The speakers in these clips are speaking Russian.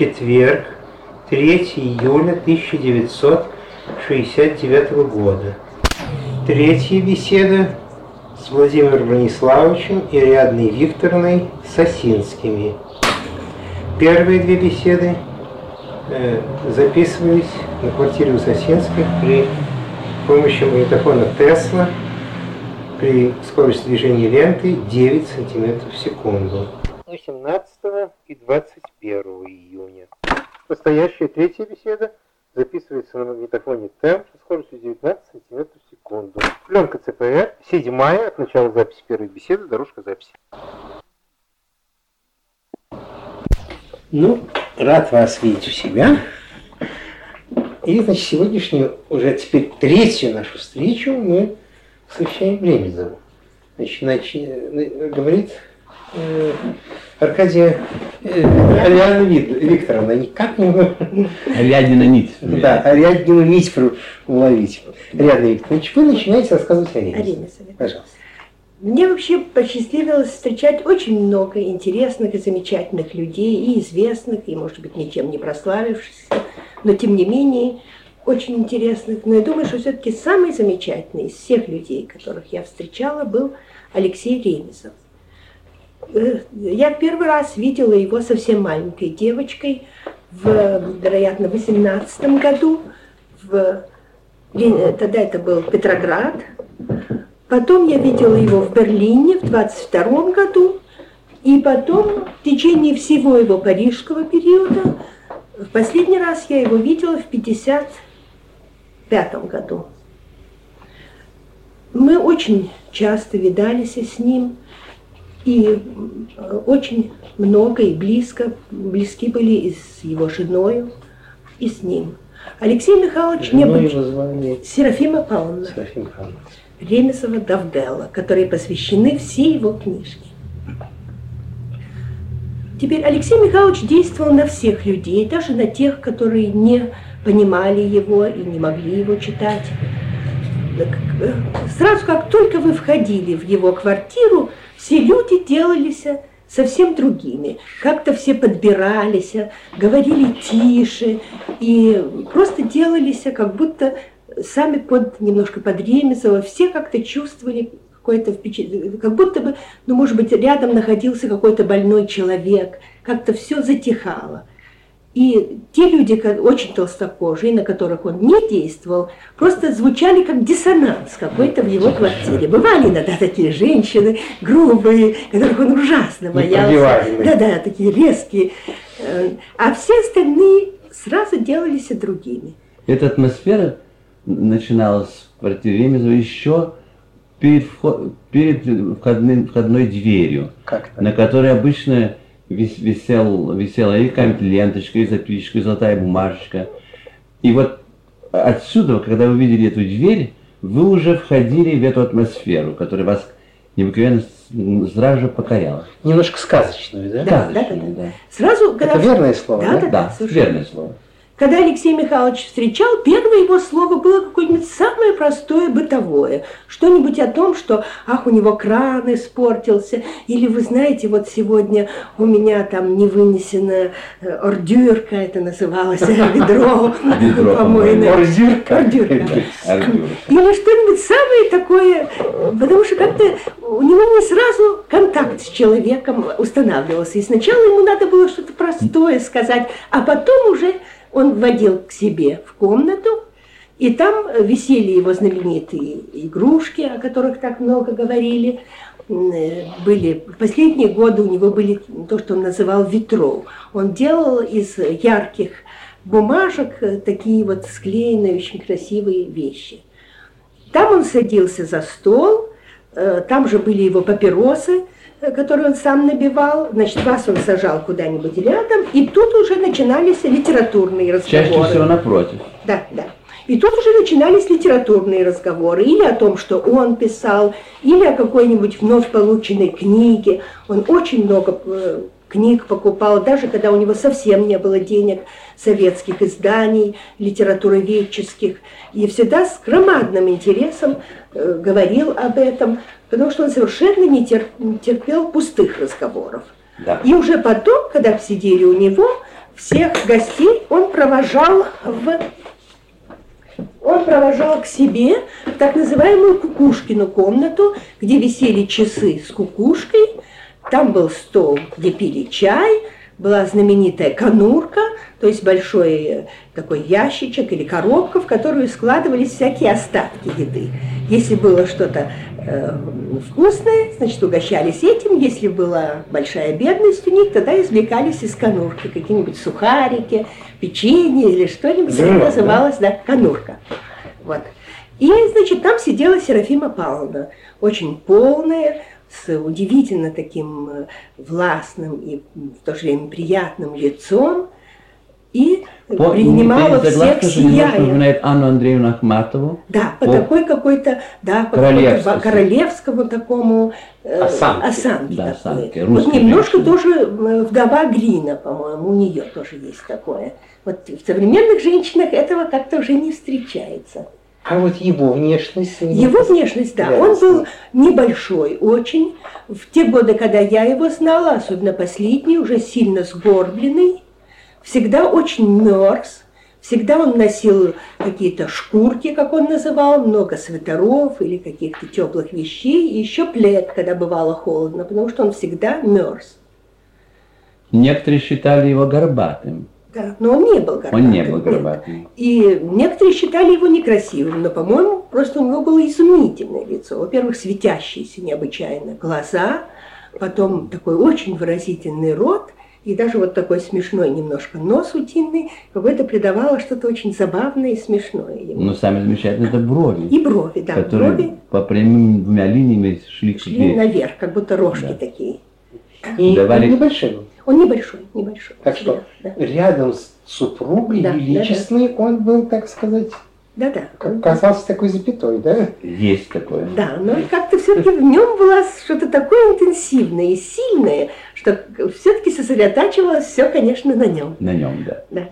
четверг, 3 июля 1969 года. Третья беседа с Владимиром Брониславовичем и Ариадной Викторовной Сосинскими. Первые две беседы записывались на квартире у Сосинских при помощи магнитофона Тесла при скорости движения ленты 9 см в секунду. 18 и 21 июня. Настоящая третья беседа записывается на магнитофоне ТЭМ со скоростью 19 см в секунду. Пленка ЦПР, 7 от начала записи первой беседы, дорожка записи. Ну, рад вас видеть у себя. И, значит, сегодняшнюю, уже теперь третью нашу встречу мы посвящаем Ремезову. Значит, говорит Аркадия Ариадна Викторовна, никак не могу... Ариаднина нить. Да, Ариаднину нить уловить. Ариадна Викторовна, вы начинаете рассказывать о Ремезове. Пожалуйста. Мне вообще посчастливилось встречать очень много интересных и замечательных людей, и известных, и, может быть, ничем не прославившихся, но, тем не менее, очень интересных. Но я думаю, что все-таки самый замечательный из всех людей, которых я встречала, был Алексей Ремезов. Я в первый раз видела его совсем маленькой девочкой, вероятно, в 18 году. Тогда это был Петроград. Потом я видела его в Берлине в 22 году. И потом, в течение всего его парижского периода, в последний раз я его видела в 55 году. Мы очень часто видались с ним. И очень много и близки были и с его женой, и с ним. Алексей Михайлович не был... его звали... Серафима Павловна. Серафима Павловна. Ремезова Довгела, которые посвящены все его книжки. Теперь Алексей Михайлович действовал на всех людей, даже на тех, которые не понимали его и не могли его читать. Сразу как только вы входили в его квартиру, все люди делались совсем другими. Как-то все подбирались, говорили тише и просто делались как будто сами немножко под Ремезова. Все как-то чувствовали какое-то впечатление, как будто бы, ну, может быть, рядом находился какой-то больной человек. Как-то все затихало. И те люди, очень толстокожие, на которых он не действовал, просто звучали как диссонанс какой-то в его квартире. Бывали иногда такие женщины грубые, которых он ужасно боялся. Да-да, такие резкие. А все остальные сразу делались другими. Эта атмосфера начиналась в квартире Ремезова еще перед входной дверью, на которой обычно висела и какая-нибудь ленточка, и записочка, и золотая бумажечка. И вот отсюда, когда вы видели эту дверь, вы уже входили в эту атмосферу, которая вас необыкновенно сразу же покоряла. Немножко сказочную, да? Сказочную, да. Сразу, это верное слово, да? Да, верное слово. Когда Алексей Михайлович встречал, первое его слово было какое-нибудь самое простое, бытовое. Что-нибудь о том, что, ах, у него кран испортился, или, вы знаете, вот сегодня у меня там не вынесена ордюрка, это называлось, ведро, по-моему. Ордюрка. Или что-нибудь самое такое, потому что как-то у него не сразу контакт с человеком устанавливался. И сначала ему надо было что-то простое сказать, а потом уже... Он вводил к себе в комнату, и там висели его знаменитые игрушки, о которых так много говорили. В последние годы у него были то, что он называл ветров. Он делал из ярких бумажек такие вот склеенные, очень красивые вещи. Там он садился за стол, там же были его папиросы, который он сам набивал, значит, вас он сажал куда-нибудь рядом, и тут уже начинались литературные разговоры. Чаще всего напротив. Да, да. И тут уже начинались литературные разговоры, или о том, что он писал, или о какой-нибудь вновь полученной книге. Он очень много книг покупал, даже когда у него совсем не было денег, советских изданий, литературоведческих, и всегда с громадным интересом говорил об этом, потому что он совершенно не терпел пустых разговоров. Да. И уже потом, когда сидели у него, всех гостей он провожал к себе в так называемую кукушкину комнату, где висели часы с кукушкой, там был стол, где пили чай, была знаменитая конурка, то есть большой такой ящичек или коробка, в которую складывались всякие остатки еды. Если было что-то вкусное, значит, угощались этим. Если была большая бедность у них, тогда извлекались из конурки какие-нибудь сухарики, печенье или что-нибудь. Это называлось, да, конурка. Вот. И, значит, там сидела Серафима Павловна, очень полная, с удивительно таким властным и в то же время приятным лицом, и принимала всех сияя. Напоминает Анну Андреевну Ахматову. Да, по такой какой-то, да, по королевскому такому осанке. Да, осанке. Вот немножко тоже вдова Грина, по-моему, у нее тоже есть такое. Вот в современных женщинах этого как-то уже не встречается. А вот его внешность? Его внешность, да, он был небольшой очень. В те годы, когда я его знала, особенно последний, уже сильно сгорбленный, всегда очень мерз, всегда он носил какие-то шкурки, как он называл, много свитеров или каких-то теплых вещей, и еще плед, когда бывало холодно, потому что он всегда мерз. Некоторые считали его горбатым. Да, но он не был горбатым. Он не был горбатым. Нет. И некоторые считали его некрасивым, но, по-моему, просто у него было изумительное лицо. Во-первых, светящиеся необычайно глаза, потом такой очень выразительный рот, и даже вот такой смешной немножко нос утиный, какое-то придавало что-то очень забавное и смешное ему. Но самое замечательное — это брови. И брови, да, которые брови по прямым двумя линиями шли наверх, как будто рожки, да, такие. И он небольшой. Он небольшой. Так что да, рядом с супругой величественной, да, он был, так сказать, да. Казался такой запятой, да? Есть такое. Да, но как-то все-таки в нем было что-то такое интенсивное и сильное, что все-таки сосредотачивалось все, конечно, на нем. На нем, да. Да.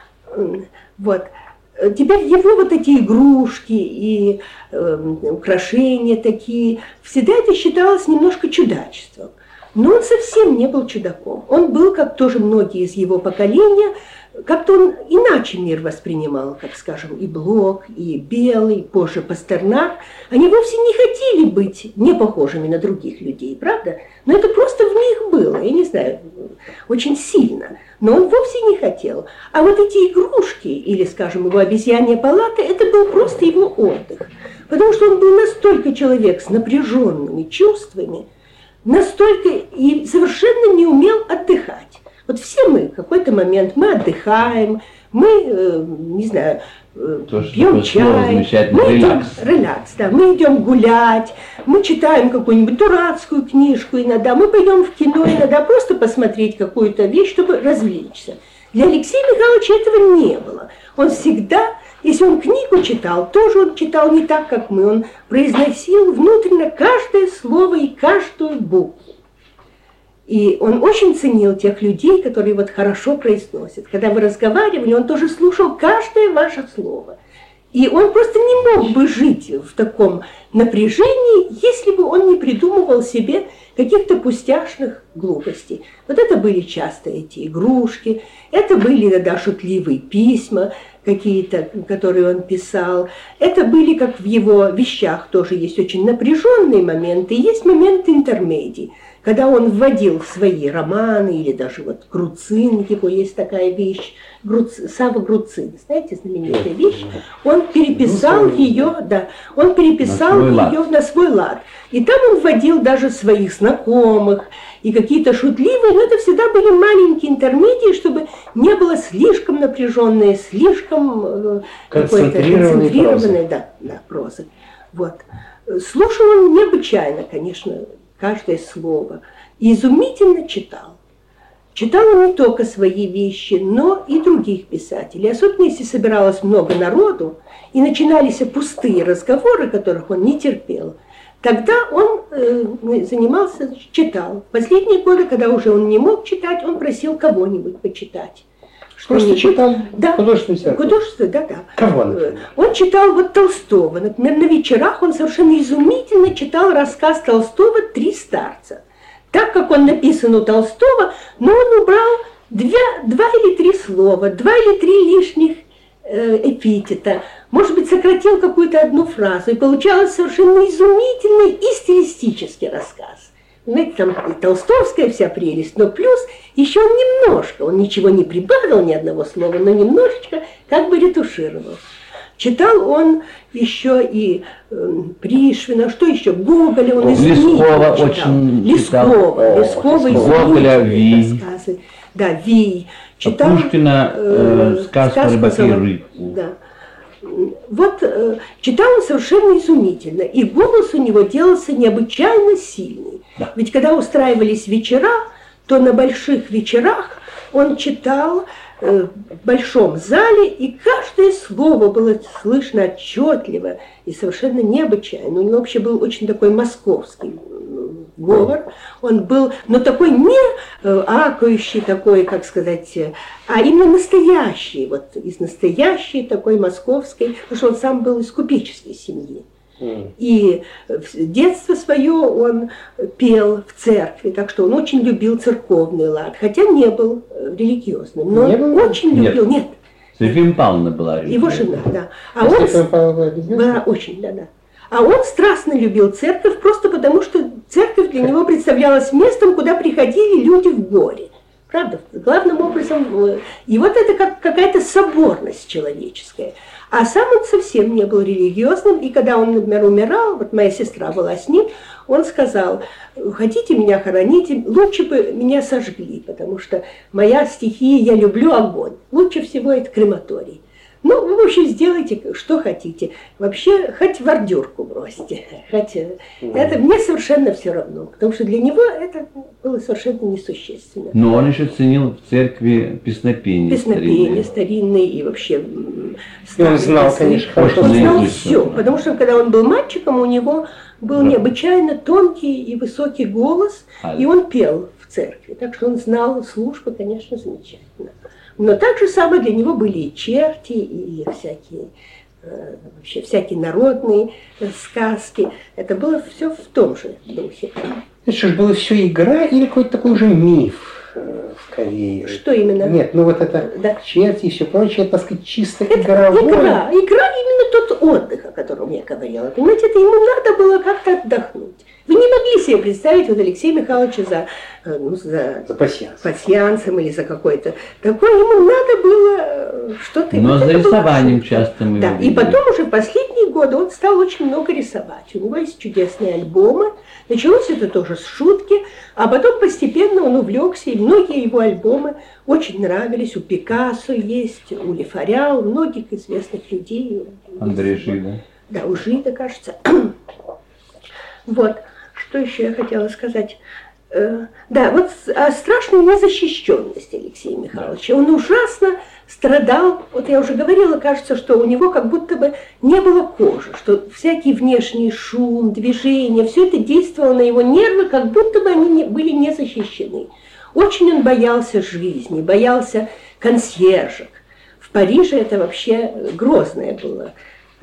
Вот. Теперь его вот эти игрушки и украшения такие, всегда это считалось немножко чудачеством. Но он совсем не был чудаком. Он был, как тоже многие из его поколения, как-то он иначе мир воспринимал, как, скажем, и Блок, и Белый, позже Пастернак. Они вовсе не хотели быть не похожими на других людей, правда? Но это просто в них было, я не знаю, очень сильно. Но он вовсе не хотел. А вот эти игрушки, или, скажем, его обезьянья палата, это был просто его отдых. Потому что он был настолько человек с напряженными чувствами, настолько и совершенно не умел отдыхать. Вот все мы в какой-то момент мы отдыхаем, мы, не знаю, пьем чай, мы релакс, да, мы идем гулять, мы читаем какую-нибудь дурацкую книжку иногда, мы пойдем в кино иногда просто посмотреть какую-то вещь, чтобы развлечься. Для Алексея Михайловича этого не было. Он всегда, если он книгу читал, тоже он читал не так, как мы. Он произносил внутренне каждое слово и каждую букву. И он очень ценил тех людей, которые вот хорошо произносят. Когда вы разговаривали, он тоже слушал каждое ваше слово. И он просто не мог бы жить в таком напряжении, если бы он не придумывал себе каких-то пустяшных глупостей. Вот это были часто эти игрушки, это были иногда шутливые письма какие-то, которые он писал. Это были, как в его вещах, тоже есть очень напряженные моменты, и есть моменты интермедий. Когда он вводил в свои романы, или даже вот Груцин, его есть такая вещь, Сава Груцин, знаете, знаменитая вещь, он переписал ее, да, он переписал ее на свой лад. И там он вводил даже своих знакомых, и какие-то шутливые, но это всегда были маленькие интермедии, чтобы не было слишком напряженной, слишком концентрированной прозы. Вот. Слушал он необычайно, конечно, каждое слово. И изумительно читал. Читал он не только свои вещи, но и других писателей. Особенно, если собиралось много народу, и начинались пустые разговоры, которых он не терпел, тогда он занимался, читал. В последние годы, когда уже он не мог читать, он просил кого-нибудь почитать. Просто читал художественную литературу? Художественную, да. Кого, например? Он читал вот Толстого. Например, на вечерах он совершенно изумительно читал рассказ Толстого «Три старца». Так как он написан у Толстого, но он убрал два или три слова, 2 или 3 лишних эпитета, может быть, сократил какую-то одну фразу, и получалось совершенно изумительный и стилистический рассказ. Знаете, там и толстовская вся прелесть, но плюс еще он немножко, он ничего не прибавил, ни одного слова, но немножечко как бы ретушировал. Читал он еще и Пришвина, что еще, Гоголя, он Лескова очень читал. Лескова Гоголя, Вий. рассказы. Да, Вий. Читал Пушкина сказку о рыбаке и рыбке. Да. Вот читал он совершенно изумительно, и голос у него делался необычайно сильный. Да. Ведь когда устраивались вечера, то на больших вечерах он читал в большом зале, и каждое слово было слышно отчетливо и совершенно необычайно. У него вообще был очень такой московский говор, он был, но такой не акающий такой, как сказать, а именно настоящий, вот из настоящей такой московской, потому что он сам был из купеческой семьи. И детство свое он пел в церкви, так что он очень любил церковный лад, хотя не был религиозным, но он очень любил, нет. Серафима Павловна была религиозной. Его жена, да. А он была очень, да. А он страстно любил церковь, просто потому что церковь для него представлялась местом, куда приходили люди в горе. Правда, главным образом, и вот это как какая-то соборность человеческая. А сам он совсем не был религиозным, и когда он, например, умирал, вот моя сестра была с ним, он сказал: хотите меня хоронить, лучше бы меня сожгли, потому что моя стихия, я люблю огонь. Лучше всего это крематорий. Ну, вы, в общем, сделайте, что хотите. Вообще, хоть в ордюрку бросьте. Хоть, это мне совершенно все равно, потому что для него это было совершенно несущественно. Но он еще ценил в церкви песнопение. Песнопение старинное и вообще... И он знал, конечно, он знал все, потому что, когда он был мальчиком, у него был необычайно тонкий и высокий голос, и он пел в церкви. Так что он знал службы, конечно, замечательно. Но так же самое для него были и черти, и всякие, вообще всякие народные сказки. Это было все в том же духе. Это что ж, было все игра или какой-то такой уже миф скорее? Что именно? Нет, ну вот это черти и все прочее, это, так сказать, чисто игровое. Игра именно тот отдых, о котором я говорила. Понимаете, это ему надо было как-то отдохнуть. Вы не могли себе представить вот Алексея Михайловича за пасьянсом или за какой-то такой. Ему надо было что-то... Но за рисованием часто мы да, и потом уже в последние годы он стал очень много рисовать. У него есть чудесные альбомы. Началось это тоже с шутки, а потом постепенно он увлекся, и многие его альбомы очень нравились. У Пикассо есть, у Лефаря, у многих известных людей. Андрей Жида. Да, у Жида, кажется. Вот. Что еще я хотела сказать? Да, вот о страшной незащищенности Алексея Михайловича. Он ужасно страдал. Вот я уже говорила, кажется, что у него как будто бы не было кожи, что всякий внешний шум, движение, все это действовало на его нервы, как будто бы они были не защищены. Очень он боялся жизни, боялся консьержек. В Париже это вообще грозное было.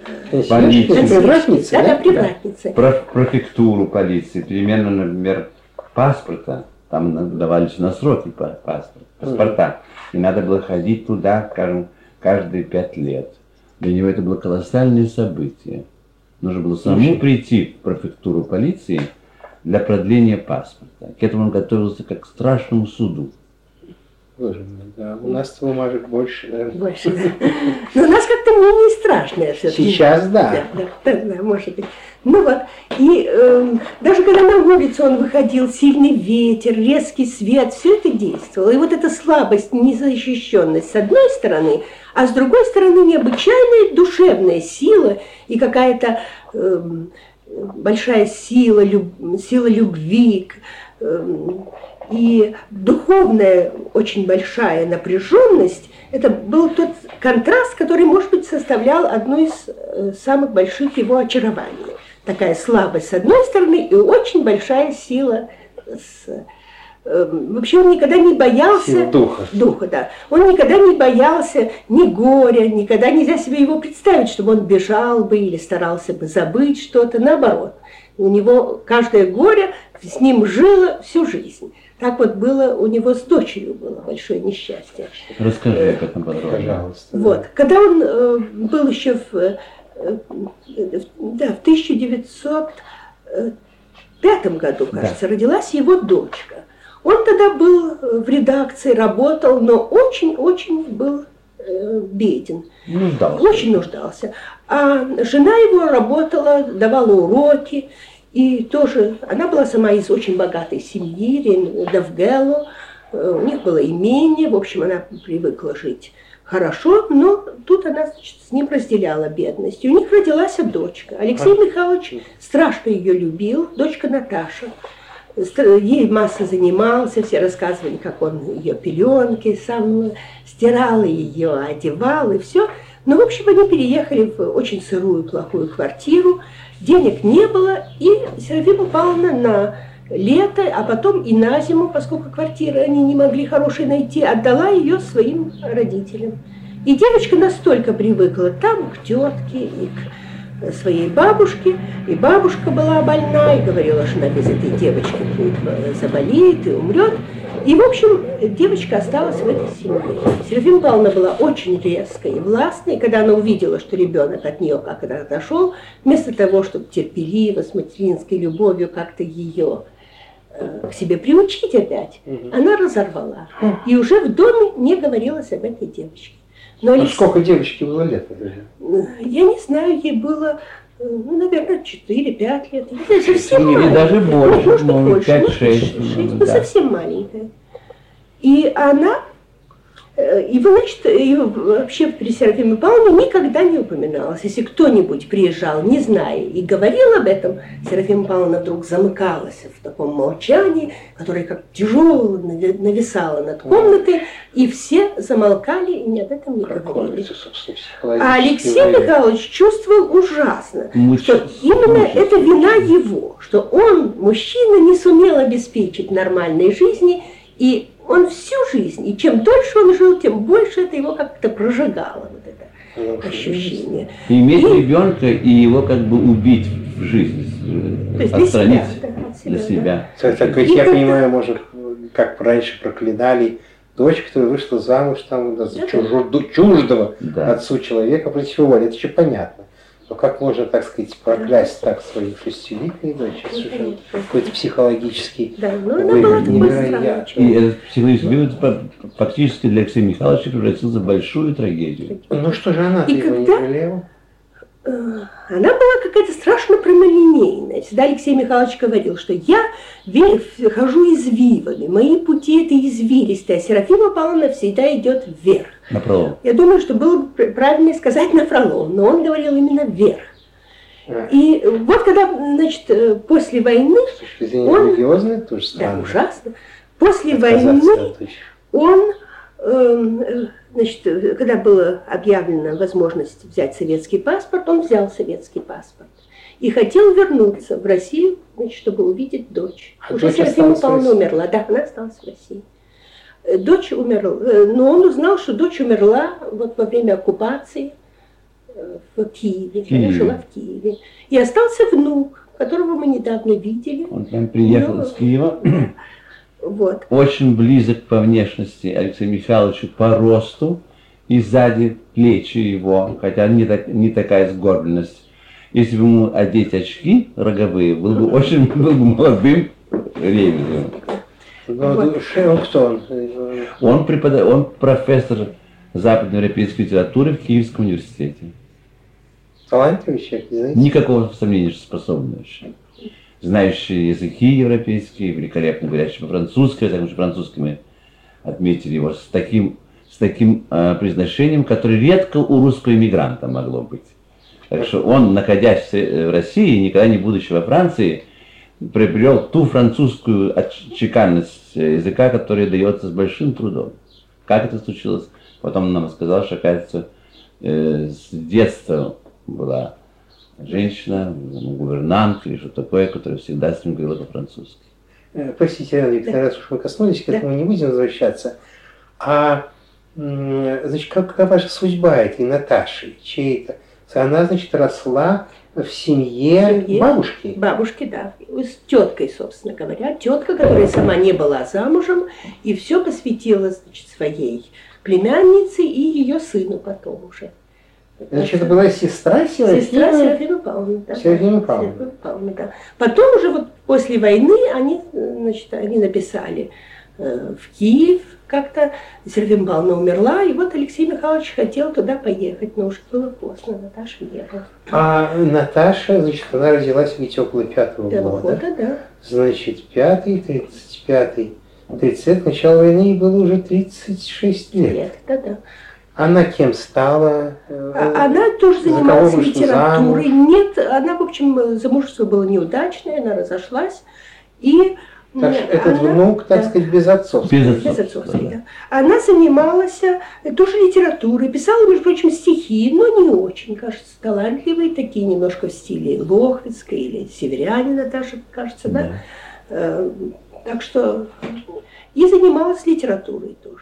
Привратница, да, привратница. Префектуру полиции, перемена, например, паспорта, там давались на сроки паспорта, и надо было ходить туда, скажем, каждые 5 лет. Для него это было колоссальное событие. Нужно было самому прийти в префектуру полиции для продления паспорта. К этому он готовился как к страшному суду. Боже мой, да. У нас бумажек больше, наверное. Больше, да. Но у нас как-то менее страшное все-таки. Сейчас, да. Да, может быть. Ну вот, и даже когда на улицу он выходил, сильный ветер, резкий свет, все это действовало. И вот эта слабость, незащищенность с одной стороны, а с другой стороны необычайная душевная сила и какая-то большая сила любви, и духовная очень большая напряженность, это был тот контраст, который, может быть, составлял одно из самых больших его очарований. Такая слабость с одной стороны и очень большая сила. Вообще он никогда не боялся духа, да. Он никогда не боялся ни горя, никогда нельзя себе его представить, чтобы он бежал бы или старался бы забыть что-то. Наоборот, у него каждое горе с ним жило всю жизнь. Так вот было у него с дочерью, было большое несчастье. Расскажи об этом подробно. Пожалуйста. Вот. Когда он был еще в 1905 году, кажется, родилась его дочка. Он тогда был в редакции, работал, но очень-очень был беден. Нуждался. Очень нуждался. А жена его работала, давала уроки. И тоже, она была сама из очень богатой семьи, Давгело, у них было имение, в общем, она привыкла жить хорошо, но тут она, значит, с ним разделяла бедность. И у них родилась дочка. Алексей Михайлович страшно ее любил, дочка Наташа. Ей масса занимался, все рассказывали, как он ее пеленки сам стирал, ее одевал и все. Но, в общем, они переехали в очень сырую, плохую квартиру. Денег не было, и Серафима Павловна на лето, а потом и на зиму, поскольку квартиры они не могли хорошей найти, отдала ее своим родителям. И девочка настолько привыкла там к тетке и к своей бабушке, и бабушка была больна, и говорила, что она без этой девочки заболеет и умрет. И, в общем, девочка осталась в этой семье. Серафима Павловна была очень резкой и властной, и когда она увидела, что ребенок от нее как-то отошел, вместо того, чтобы терпеливо, с материнской любовью как-то ее к себе приучить опять, она разорвала. И уже в доме не говорилось об этой девочке. Но сколько девочке было лет? Я не знаю, ей было, ну, наверное, 4-5 лет. Это совсем или даже больше, может, больше, 5-6. Да. Совсем маленькая. И она, и значит, вообще при Серафиме Павловне никогда не упоминалось. Если кто-нибудь приезжал, не зная, и говорил об этом, Серафима Павловна вдруг замыкалась в таком молчании, которое как тяжело нависало над комнатой, и все замолкали и ни об этом не говорили. А Алексей Михайлович чувствовал ужасно, что именно это вина его, что он, мужчина, не сумел обеспечить нормальной жизни, и он всю жизнь, и чем дольше он жил, тем больше это его как-то прожигало, вот это ощущение. Иметь ребенка и его как бы убить в жизни, отстранить для себя. Так ведь я понимаю, может, как раньше проклинали дочь, которая вышла замуж там за чуждого отцу человека против воли. Это еще понятно. Но как можно, так сказать, проклясть так свою шестилетнюю дочь? Это какой-то психологический вывод. И этот психологический вывод фактически для Алексея Михайловича превратился в большую трагедию. Ну что же она его не жалела? Она была какая-то страшно прямолинейная. Всегда Алексей Михайлович говорил, что я хожу извивами, мои пути это извилистые, а Серафима Павловна всегда идет вверх. Напролом. Я думаю, что было бы правильно сказать напролом, но он говорил именно вверх. И вот когда, значит, после войны... С точки зрения религиозной, тоже странно. Да, ужасно. После войны он... Значит, когда была объявлена возможность взять советский паспорт, он взял советский паспорт. И хотел вернуться в Россию, значит, чтобы увидеть дочь. Уже Серафима Павловна умерла. Да, она осталась в России. Дочь умерла. Но он узнал, что дочь умерла вот во время оккупации в Киеве. Она жила в Киеве. И остался внук, которого мы недавно видели. Он прям приехал из Киева. Вот. Очень близок по внешности Алексею Михайловичу по росту, и сзади плечи его, хотя не такая сгорбленность. Если бы ему одеть очки роговые, был бы очень молодым Ревизовым. Он кто он? Он профессор западноевропейской литературы в Киевском университете. Талантливый человек, не знаете? Никакого сомнения, что способный вообще. Знающий языки европейские, великолепно говорящий по-французски, потому что французский мы отметили его с таким произношением, которое редко у русского иммигранта могло быть. Так что он, находясь в России, никогда не будучи во Франции, приобрел ту французскую чеканность языка, которая дается с большим трудом. Как это случилось? Потом он нам сказал, что, оказывается, с детства была женщина, гувернантка или что-то такое, которая всегда с ним говорила по-французски. Простите, Виктор, раз уж мы коснулись, к этому не будем возвращаться. А, значит, какая ваша судьба этой Наташи? Чей это Она, значит, росла в семье бабушки. Бабушки, да. С теткой, собственно говоря. Тетка, которая сама не была замужем, и все посвятила, значит, своей племяннице и ее сыну потом уже. Значит, это была сестра Серафимы? Сестра Серафимы Павловны, да. Серафимы Павловны. Серафимы Павловны, да. Потом уже вот после войны они, значит, они написали в Киев как-то. Серафима Павловна умерла, и вот Алексей Михайлович хотел туда поехать, но уже было поздно, Наташи не было. А Наташа, значит, она родилась ведь около 5-го года. Да. Значит, 5-й, 35-й, 30 начало войны, ей было уже 36 лет. Да. Она кем стала? Она тоже занималась литературой. Нет, она, в общем, замужество было неудачное, она разошлась. И так что этот внук, так сказать, безотцовский. Безотцовский, да. Она занималась тоже литературой, писала, между прочим, стихи, но не очень, кажется, талантливые, такие немножко в стиле Лохвицкой или Северянина даже, кажется, да. Так что и занималась литературой тоже.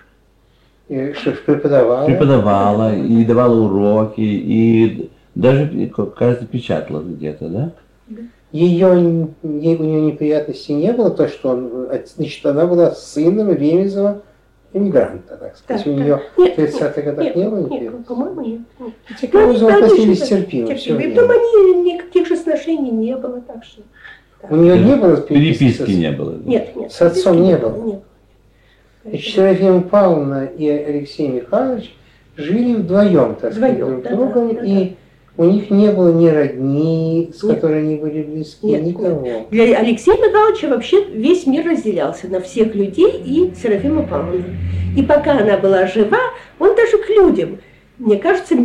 И что ж преподавала? Преподавала, и давала уроки, и даже, кажется, печатала где-то, да? Да. У нее неприятностей не было, то, что значит, она была сыном Ремезова эмигранта, так сказать. Да, у нее в 30-х годах не было неприятностей? Нет, по-моему, нет. Те, кого относились терпимо. И потом они, никаких же сношений не было, так что... Да. У нее не было переписки не было? Нет. С отцом не было? Нет. Серафима Павловна и Алексей Михайлович жили вдвоем, так сказать, друг с другом, и у них не было ни родни, с которой они были близки, никого. Для Алексея Михайловича вообще весь мир разделялся на всех людей и Серафиму Павловну. И пока она была жива, он даже к людям, мне кажется,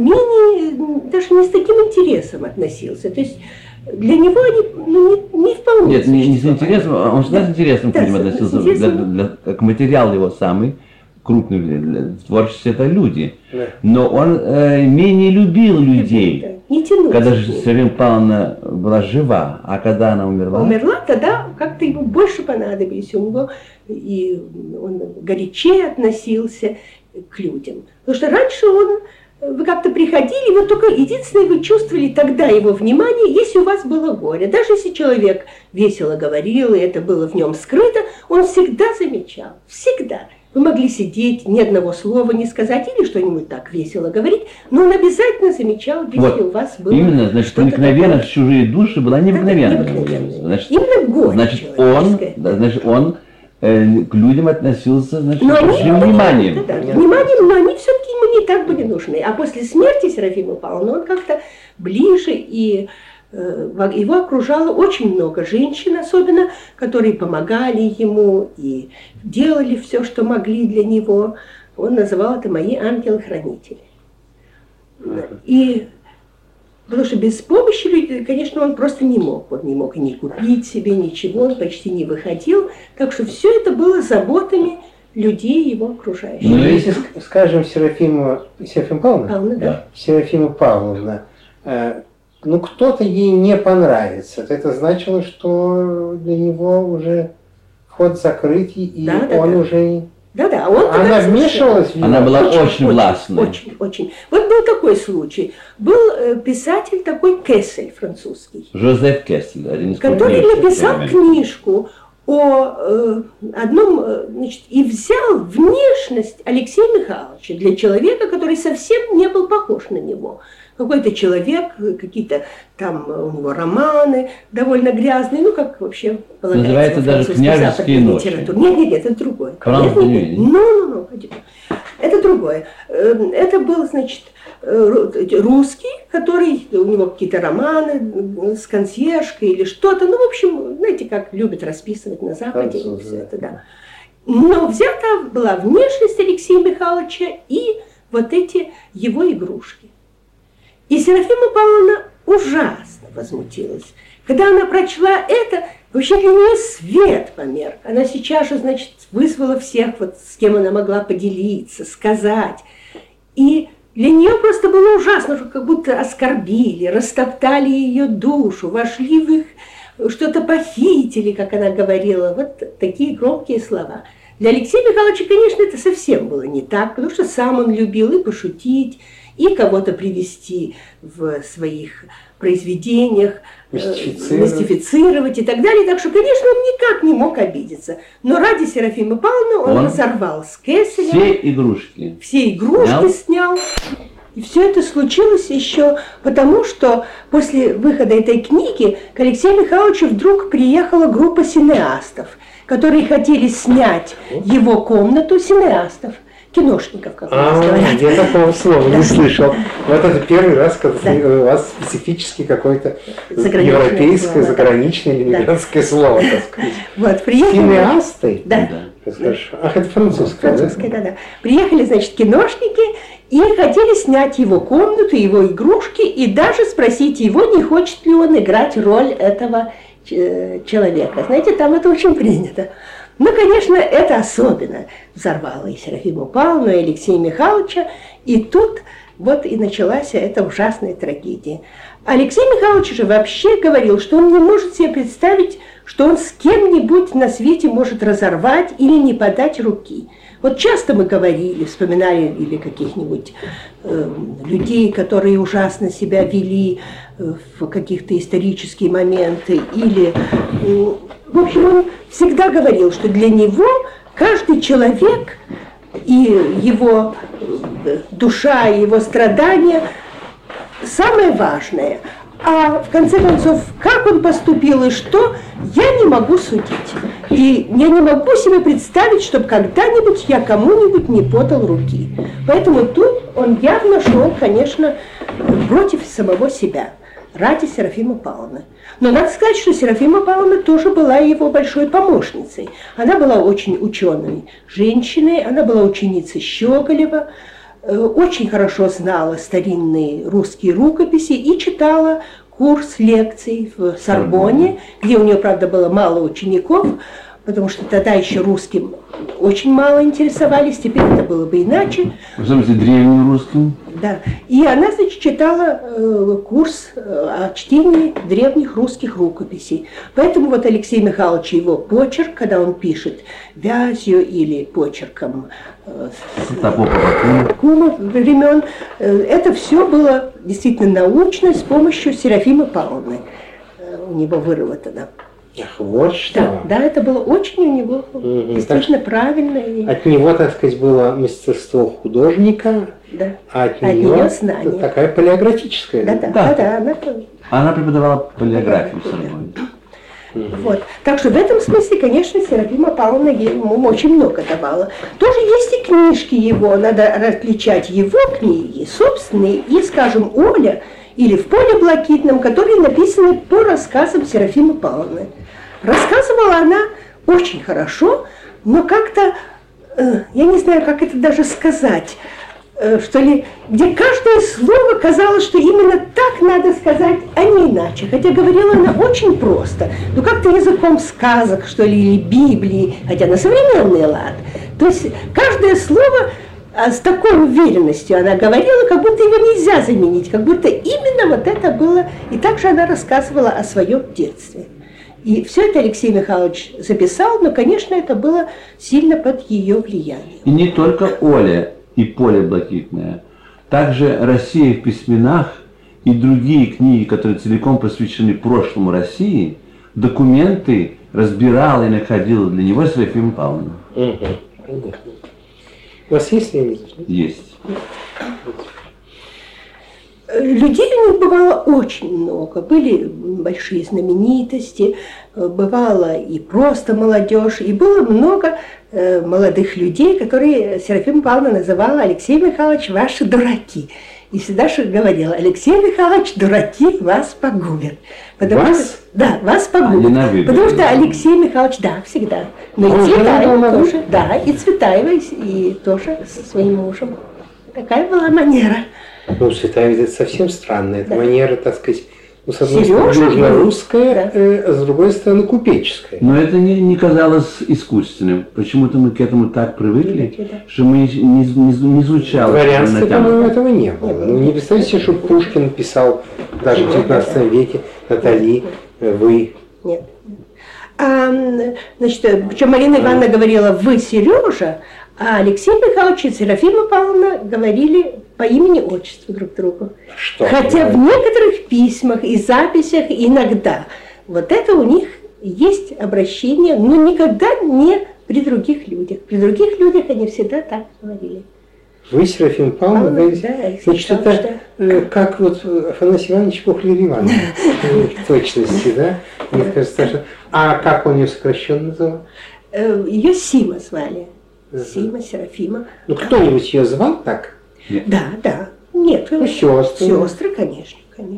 даже не с таким интересом относился. То есть для него они не вполне. Нет, не с интересом, он всегда с интересом к людям относился, как материал его самый крупный для творчества это люди. Да. Но он менее любил людей. Не тянул. Когда же Серафима Павловна была жива, а когда она умерла? Умерла, тогда как-то ему больше понадобились. У него и он горячее относился к людям. Потому что раньше вы как-то приходили, вот только единственное, вы чувствовали тогда его внимание, если у вас было горе. Даже если человек весело говорил, и это было в нем скрыто, он всегда замечал, всегда. Вы могли сидеть, ни одного слова не сказать или что-нибудь так весело говорить, но он обязательно замечал, если вот, у вас было. Именно, значит, проникновенность в чужие души была необыкновенной. Значит, именно горе. Значит, он к людям относился, значит, с большим вниманием. Вниманием, но они все-таки ему не так были нужны. А после смерти Серафимы Павловны он как-то ближе, и его окружало очень много женщин, особенно, которые помогали ему и делали все, что могли для него. Он называл это «мои ангелы-хранители». И потому что без помощи людей, конечно, он просто не мог. Он не мог ни купить себе ничего, он почти не выходил. Так что все это было заботами людей его окружающих. Ну, если, скажем, Серафима Павловна? Да. Серафима Павловна, ну, кто-то ей не понравится. Это значило, что для него уже ход закрыт, и он уже... Да, она вмешивалась в него. Она была очень властной. Очень. Вот был такой случай. Был писатель такой Кессель, французский. Жозеф Кессель, один из который написал книжку о одном, значит, и взял внешность Алексея Михайловича для человека, который совсем не был похож на него. Какой-то человек, какие-то там у него романы довольно грязные, ну как вообще полагается. Называется даже «Княжеские ночи». Нет, это другое. Это другое. Это был, значит, русский, который, у него какие-то романы с консьержкой или что-то. Ну, в общем, знаете, как любят расписывать на Западе. Все это, да. Но взята была внешность Алексея Михайловича и вот эти его игрушки. И Серафима Павловна ужасно возмутилась. Когда она прочла это, вообще для нее свет померк. Она сейчас же, значит, вызвала всех, вот, с кем она могла поделиться, сказать. И для нее просто было ужасно, что как будто оскорбили, растоптали ее душу, вошли в их, что-то похитили, как она говорила. Вот такие громкие слова. Для Алексея Михайловича, конечно, это совсем было не так, потому что сам он любил и пошутить, и кого-то привести в своих произведениях, мистифицировать и так далее. Так что, конечно, он никак не мог обидеться. Но ради Серафимы Павловны он разорвал с Кесселем. Все игрушки. Все игрушки снял. И все это случилось еще потому, что после выхода этой книги к Алексею Михайловичу вдруг приехала группа синеастов, которые хотели снять его комнату, синеастов, киношников, как у нас говорят. Я такого слова не слышал. Вот это первый раз, когда у вас специфически какое-то европейское, заграничное или мигрантское слово, так сказать. Вот, приехали... Синеасты? Да. Хорошо. Ах, это французское, да? Приехали, значит, киношники и хотели снять его комнату, его игрушки, и даже спросить его, не хочет ли он играть роль этого человека. Знаете, там это очень принято. Ну, конечно, это особенно взорвало и Серафиму Павловну, и Алексея Михайловича, и тут вот и началась эта ужасная трагедия. Алексей Михайлович же вообще говорил, что он не может себе представить, что он с кем-нибудь на свете может разорвать или не подать руки. Вот часто мы говорили, вспоминали или каких-нибудь людей, которые ужасно себя вели в каких-то исторические моменты, или... В общем, он всегда говорил, что для него каждый человек и его душа, и его страдания самое важное. А в конце концов, как он поступил и что, я не могу судить. И я не могу себе представить, чтобы когда-нибудь я кому-нибудь не подал руки. Поэтому тут он явно шел, конечно, против самого себя, ради Серафимы Павловны. Но надо сказать, что Серафима Павловна тоже была его большой помощницей. Она была очень ученой женщиной, она была ученицей Щеголева, очень хорошо знала старинные русские рукописи и читала курс лекций в Сорбонне, где у нее, правда, было мало учеников, потому что тогда еще русским очень мало интересовались, теперь это было бы иначе. В смысле, древним русским? Да. И она, значит, читала курс о чтении древних русских рукописей. Поэтому вот Алексей Михайлович, его почерк, когда он пишет вязью или почерком Кума времен, это все было действительно научно с помощью Серафимы Павловны. У него выработано. Ах, вот что. Да, это было очень у него действительно правильно. От него, так сказать, было мастерство художника, да. А от нее знание. Такая палеографическая. Да. Она преподавала палеографию в Сорбонне. Вот. Так что в этом смысле, конечно, Серафима Павловна ему очень много давала. Тоже есть и книжки его, надо отличать его книги, собственные, и, скажем, Оля, или в поле блакитном, которые написаны по рассказам Серафимы Павловны. Рассказывала она очень хорошо, но как-то, я не знаю, как это даже сказать, что ли, где каждое слово казалось, что именно так надо сказать, а не иначе. Хотя говорила она очень просто, но как-то языком сказок, что ли, или Библии, хотя на современный лад. То есть каждое слово с такой уверенностью она говорила, как будто его нельзя заменить, как будто именно вот это было. И также она рассказывала о своем детстве. И все это Алексей Михайлович записал, но, конечно, это было сильно под ее влиянием. И не только Оля и поле блакитное. Также «Россия в письменах» и другие книги, которые целиком посвящены прошлому России, документы разбирала и находила для него Серафима Павловна. У вас есть время? Есть. Людей у них бывало очень много. Были большие знаменитости, бывало и просто молодежь, и было много молодых людей, которые Серафима Павловна называла: Алексей Михайлович, ваши дураки. И всегда говорила: Алексей Михайлович, дураки вас погубят. Вас? Да, вас погубят. Потому что Алексей Михайлович, да, всегда. Но и Цветаева тоже, да, и Цветаева, и тоже со своим мужем. Такая была манера. Ну, Цветаева, это совсем странно. Это манера, так сказать, ну, с одной стороны, русская, а с другой стороны, купеческая. Но это не казалось искусственным. Почему-то мы к этому так привыкли, что мы не звучало. В дворянстве, по-моему, этого не было. Ну, не представьте себе, что Пушкин писал даже в XIX веке: Натали, вы. Нет. Значит, причем Марина Ивановна говорила «вы, Сережа», а Алексей Михайлович и Серафима Павловна говорили по имени-отчеству друг другу. Что? Хотя в некоторых письмах и записях иногда вот это у них есть обращение, но никогда не при других людях. При других людях они всегда так говорили. Вы, Серафима Павловна, говорите, да, значит, это как вот Афанасий Иванович Пухлер Иванович в точности, да? Мне кажется, что... А как он ее сокращенно называл? Ее Сима звали. Сима, Серафима. Ну, кто-нибудь ее звал так? Да. Нет. Ну, сестры. Сестры, конечно.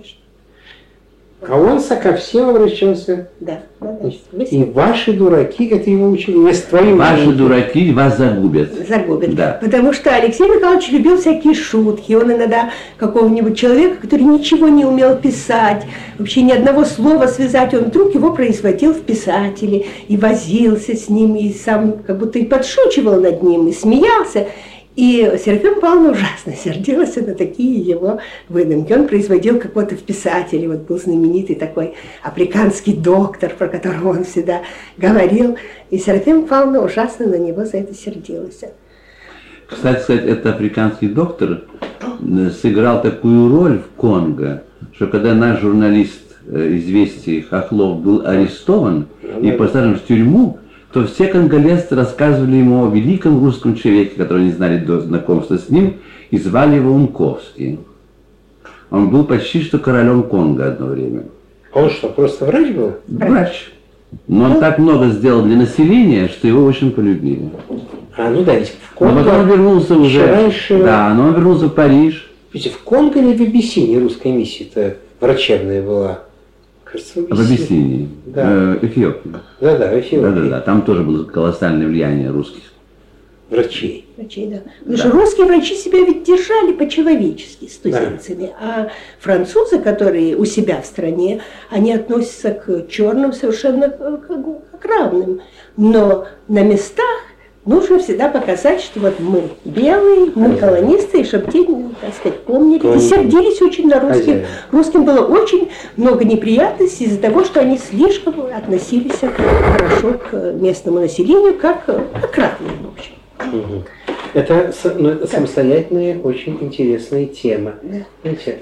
А он ко всем обращался. Да. И ваши дураки, это его учили. Ваши дураки вас загубят. Загубят. Да. Потому что Алексей Михайлович любил всякие шутки. Он иногда какого-нибудь человека, который ничего не умел писать, вообще ни одного слова связать, он вдруг его производил в писатели и возился с ним, и сам как будто и подшучивал над ним, и смеялся. И Серафима Павловна ужасно сердилась на такие его выдумки. Он производил какого-то в писателе, вот был знаменитый такой африканский доктор, про которого он всегда говорил. И Серафима Павловна ужасно на него за это сердилась. Кстати сказать, этот африканский доктор сыграл такую роль в Конго, что когда наш журналист «Известий» Хохлов был арестован и посажен в тюрьму, то все конголезцы рассказывали ему о великом русском человеке, которого не знали до знакомства с ним, и звали его Унковский. Он был почти что королем Конго одно время. Он что, просто врач был? Врач. Но он так много сделал для населения, что его очень полюбили. Ну да, ведь в Конго... Но потом он вернулся уже... Раньше... Да, но он вернулся в Париж. Ведь в Конго или в Абиссинии русская миссия-то врачебная была? Кажется, в Абиссинии. Да. Эфиопии. Да, в Эфиопии. Да. Там тоже было колоссальное влияние русских. Врачей. Да. Потому что русские врачи себя ведь держали по-человечески с туземцами, а французы, которые у себя в стране, они относятся к черным совершенно как равным. Но на местах нужно всегда показать, что вот мы белые, мы колонисты, и чтобы те, так сказать, помнили. И сердились очень на русских. Русским было очень много неприятностей из-за того, что они слишком относились хорошо к местному населению, как к равным, в общем. Это самостоятельная, очень интересная тема. Знаете,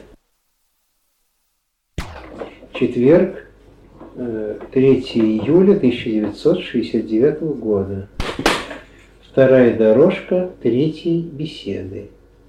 четверг, 3 июля 1969 года. Вторая дорожка третьей беседы.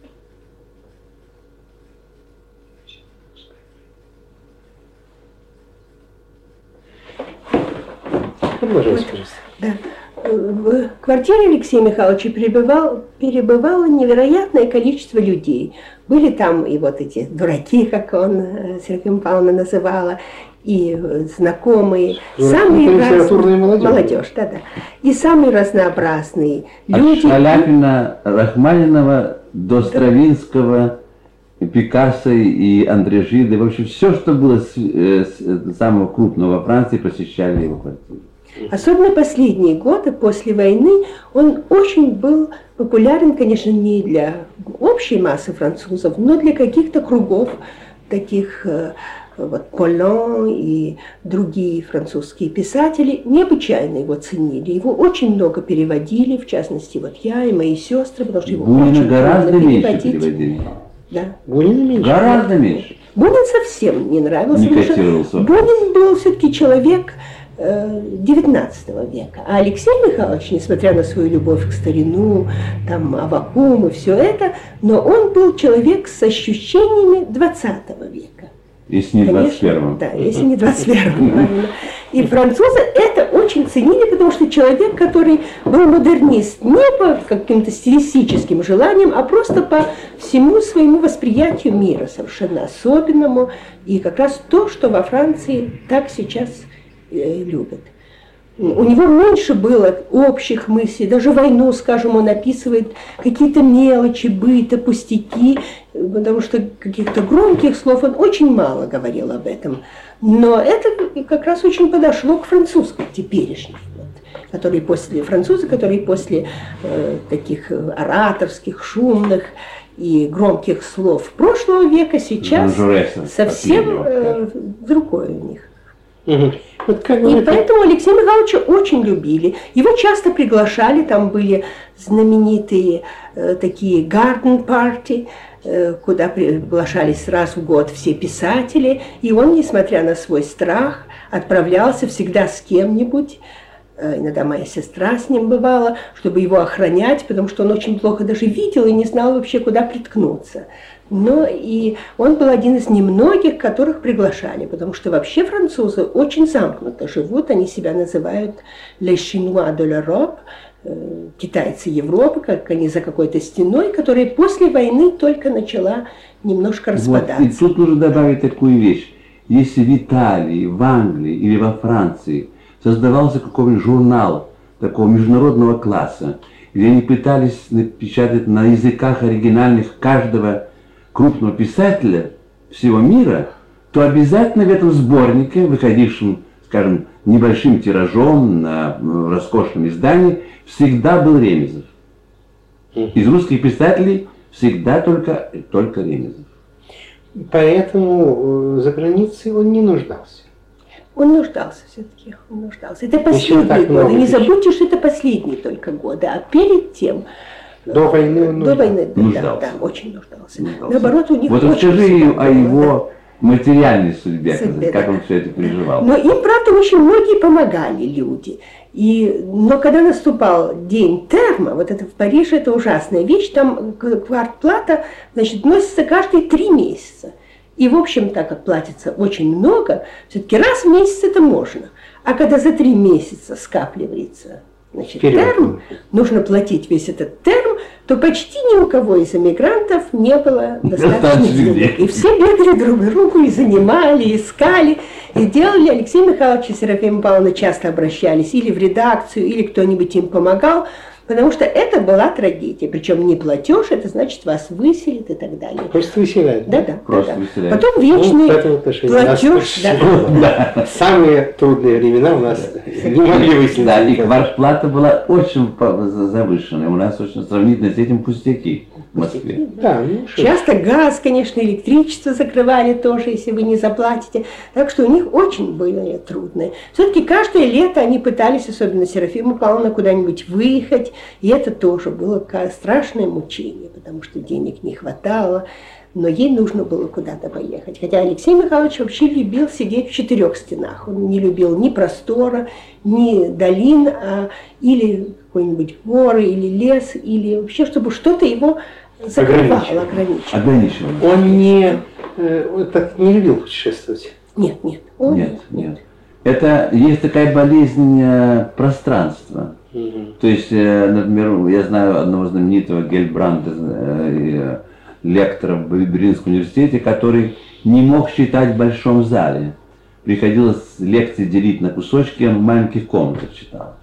Продолжайте, пожалуйста. Да. В квартире Алексея Михайловича перебывало невероятное количество людей. Были там и вот эти дураки, как он Серафима Павловна называла, и знакомые, самые разные, молодежь, да. И самые разнообразные люди. От Шаляпина, Рахманинова до Стравинского, Пикассо и Андре Жида, в общем, все, что было самого крупного во Франции, посещали его квартиру. Особенно последние годы после войны он очень был популярен, конечно, не для общей массы французов, но для каких-то кругов, таких вот Полон и другие французские писатели необычайно его ценили. Его очень много переводили, в частности, вот я и мои сестры, потому что его очень гораздо меньше переводили. Да. Бунина меньше. Гораздо меньше. Бунин совсем не нравился. Бунин был все-таки человек 19 века. А Алексей Михайлович, несмотря на свою любовь к старину, там, Аввакум и все это, но он был человек с ощущениями 20 века. Если не 21-м. Да, если не 21-м. И французы это очень ценили, потому что человек, который был модернист, не по каким-то стилистическим желаниям, а просто по всему своему восприятию мира, совершенно особенному. И как раз то, что во Франции так сейчас любят. У него меньше было общих мыслей, даже войну, скажем, он описывает какие-то мелочи, быта, пустяки, потому что каких-то громких слов он очень мало говорил об этом. Но это как раз очень подошло к французским теперешним, французы, которые после таких ораторских, шумных и громких слов прошлого века сейчас совсем другое у них. И поэтому Алексея Михайловича очень любили. Его часто приглашали, там были знаменитые такие garden party, куда приглашались раз в год все писатели. И он, несмотря на свой страх, отправлялся всегда с кем-нибудь. Иногда моя сестра с ним бывала, чтобы его охранять, потому что он очень плохо даже видел и не знал вообще, куда приткнуться. Но и он был один из немногих, которых приглашали, потому что вообще французы очень замкнуто живут, они себя называют «les Chinois de l'Europe», китайцы Европы, как они за какой-то стеной, которая после войны только начала немножко распадаться. Вот, и тут нужно добавить такую вещь. Если в Италии, в Англии или во Франции создавался какой-нибудь журнал такого международного класса, где они пытались напечатать на языках оригинальных каждого крупного писателя всего мира, то обязательно в этом сборнике, выходившем, скажем, небольшим тиражом на роскошном издании, всегда был Ремезов. Из русских писателей всегда только Ремезов. Поэтому за границей он не нуждался. Он нуждался все-таки, он нуждался. Это последние годы. Не забудьте, что это последние только годы. А перед тем... До войны он нуждался. Да, очень нуждался. Наоборот, у них вот расскажи о его материальной судьбе, как он все это переживал. Но им, правда, очень многие помогали люди. Но когда наступал день терма, вот это в Париже, это ужасная вещь, там квартплата, значит, носится каждые 3 месяца. И, в общем, так как платится очень много, все-таки раз в месяц это можно. А когда за 3 месяца скапливается, значит, терм, нужно платить весь этот терм, то почти ни у кого из эмигрантов не было достаточно денег. И все бегали друг другу и занимали, искали, и делали. Алексей Михайлович и Серафима Павловна часто обращались или в редакцию, или кто-нибудь им помогал, потому что это была трагедия. Причем не платеж, это значит вас выселят и так далее. Просто выселяют. Да. Выселяют. Потом вечный платеж. Да. Самые трудные времена у нас не могли выселить. Да, и квартплата была очень завышенная. У нас очень сравнительно с этим пустяки в Москве. Да, часто газ, конечно, электричество закрывали тоже, если вы не заплатите. Так что у них очень были трудные. Все-таки каждое лето они пытались, особенно Серафима Павловна, куда-нибудь выехать. И это тоже было страшное мучение, потому что денег не хватало. Но ей нужно было куда-то поехать. Хотя Алексей Михайлович вообще любил сидеть в 4 стенах. Он не любил ни простора, ни долин, или какой-нибудь горы, или лес, или вообще, чтобы что-то его закрывало, ограничивало. Он так не любил путешествовать? Нет. Нет. Это есть такая болезнь пространства. То есть, например, я знаю одного знаменитого Гельбранда, лектора в Берлинском университете, который не мог читать в большом зале. Приходилось лекции делить на кусочки, он в маленьких комнатах читал.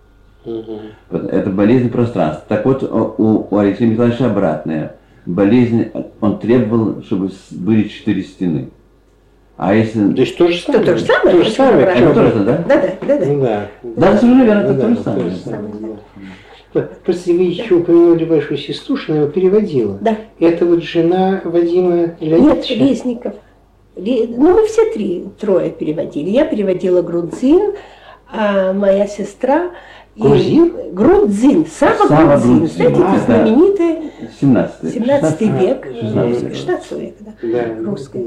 Это болезнь пространства. Так вот, у Алексея Михайловича обратная. Болезнь, он требовал, чтобы были 4 стены. А если... То есть то же самое? То же самое. То же самое. Это тоже, да? Да. Да, совершенно верно, это то же самое. Просто вы еще упомянули вашу сестру, что она его переводила. Да. Это вот жена Вадима Леонидовича? Нет, Резников. Мы все 3 переводили. Я переводила Грудзин, а моя сестра... Грузин? Грудзин, Сава Грудзин. Знаете, это знаменитый 17 век, 16 век, русская.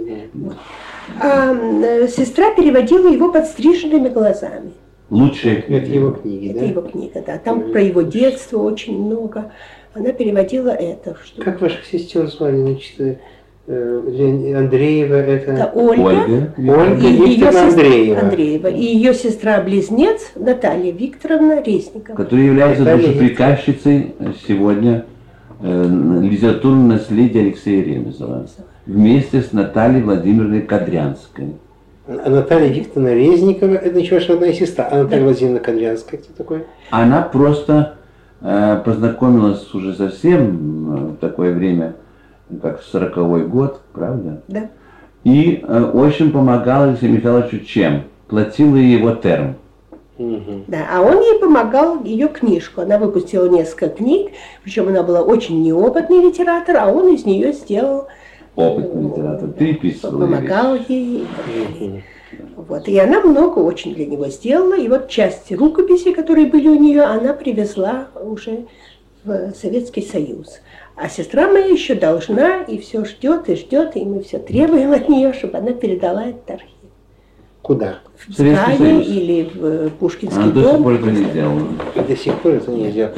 А сестра переводила его подстриженными глазами. Лучшие. Это его книги, Это его книга, да. Там про его детство очень много. Она переводила это. Как ваших сестер звали? Значит, Андреева, это Ольга Викторовна Андреева. И ее сестра-близнец Наталья Викторовна Резникова. Которая является душеприказчицей сегодня литературного наследия Алексея Ремезова. Вместе с Натальей Владимировной Кадрянской. А Наталья Викторовна Резникова, это еще ваша родная сестра. А Наталья Владимировна Кадрянская, кто такой? Она просто познакомилась уже совсем в такое время, как в 40-й год, правда? Да. И очень помогала Алексею Михайловичу чем? Платила его терм. Да, а он ей помогал ее книжку. Она выпустила несколько книг, причем она была очень неопытный литератор, а он из нее сделал... Опытный литератор, переписывал. Помогал ей. Вот. И она много очень для него сделала. И вот часть рукописей, которые были у нее, она привезла уже в Советский Союз. А сестра моя еще должна, и все ждет, и мы все требуем от нее, чтобы она передала этот архив. Куда? В Ткани или в Пушкинский дом. До сих пор это не сделала. До сих пор это не сделала.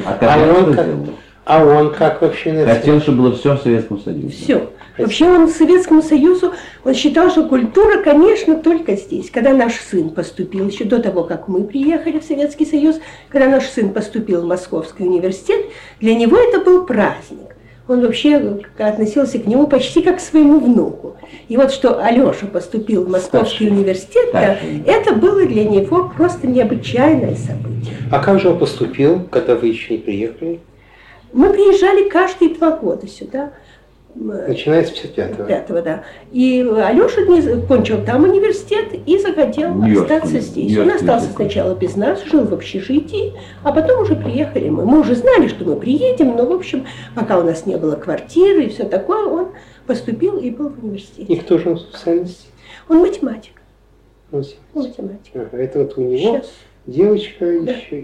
А он как вообще... Хотел, чтобы было все в Советском Союзе. Все. Вообще он Советскому Союзу, он считал, что культура, конечно, только здесь. Когда наш сын поступил, еще до того, как мы приехали в Советский Союз, когда наш сын поступил в Московский университет, для него это был праздник. Он вообще относился к нему почти как к своему внуку. И вот что Алеша поступил в Московский университет, да, это было для него просто необычайное событие. А как же он поступил, когда вы еще не приехали? Мы приезжали каждые 2 года сюда. Начиная с 55-го. Да. И Алеша кончил там университет и захотел остаться здесь. Он остался сначала без нас, жил в общежитии, а потом уже приехали мы. Мы уже знали, что мы приедем, но, в общем, пока у нас не было квартиры и все такое, он поступил и был в университете. И кто же он в специальности? Он математик. Математик. Ага, это вот у него сейчас. Девочка еще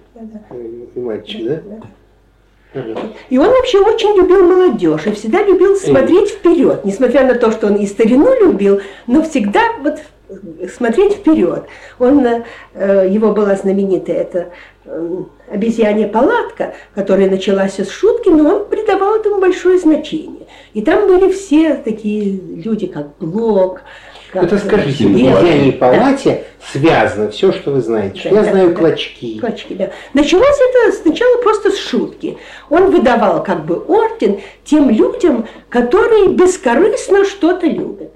и мальчик, да? И он вообще очень любил молодежь и всегда любил смотреть вперед, несмотря на то, что он и старину любил, но всегда вот смотреть вперед. Его была знаменитая эта обезьянья палатка, которая началась с шутки, но он придавал этому большое значение. И там были все такие люди, как Блок. Это скажите, в обезьяньей палате связано все, что вы знаете. Я знаю клочки. Клочки, да. Началось это сначала просто с шутки. Он выдавал как бы орден тем людям, которые бескорыстно что-то любят.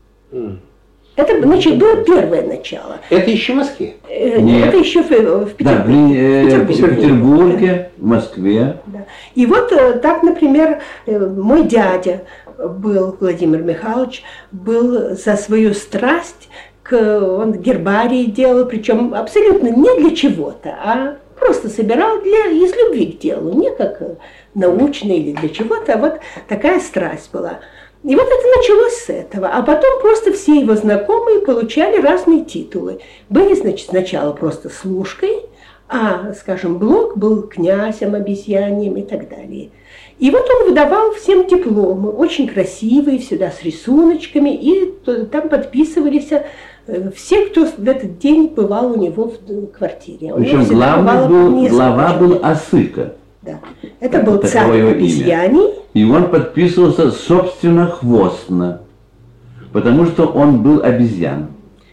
Это, значит, было первое начало. Это еще в Москве? Нет. Это еще в Петербурге. Да, в Петербурге, в Москве. Да. И вот так, например, мой дядя был, Владимир Михайлович, был за свою страсть, он гербарий делал, причем абсолютно не для чего-то, а просто собирал из любви к делу, не как научно или для чего-то, а вот такая страсть была. И вот это началось с этого, а потом просто все его знакомые получали разные титулы. Были, значит, сначала просто служкой, а, скажем, Блок был князем, обезьяньем и так далее. И вот он выдавал всем дипломы, очень красивые, всегда с рисуночками, и там подписывались все, кто в этот день бывал у него в квартире. Причем глава был Осыка. Да. Это был царь обезьяний. И он подписывался собственно хвостно, потому что он был обезьян.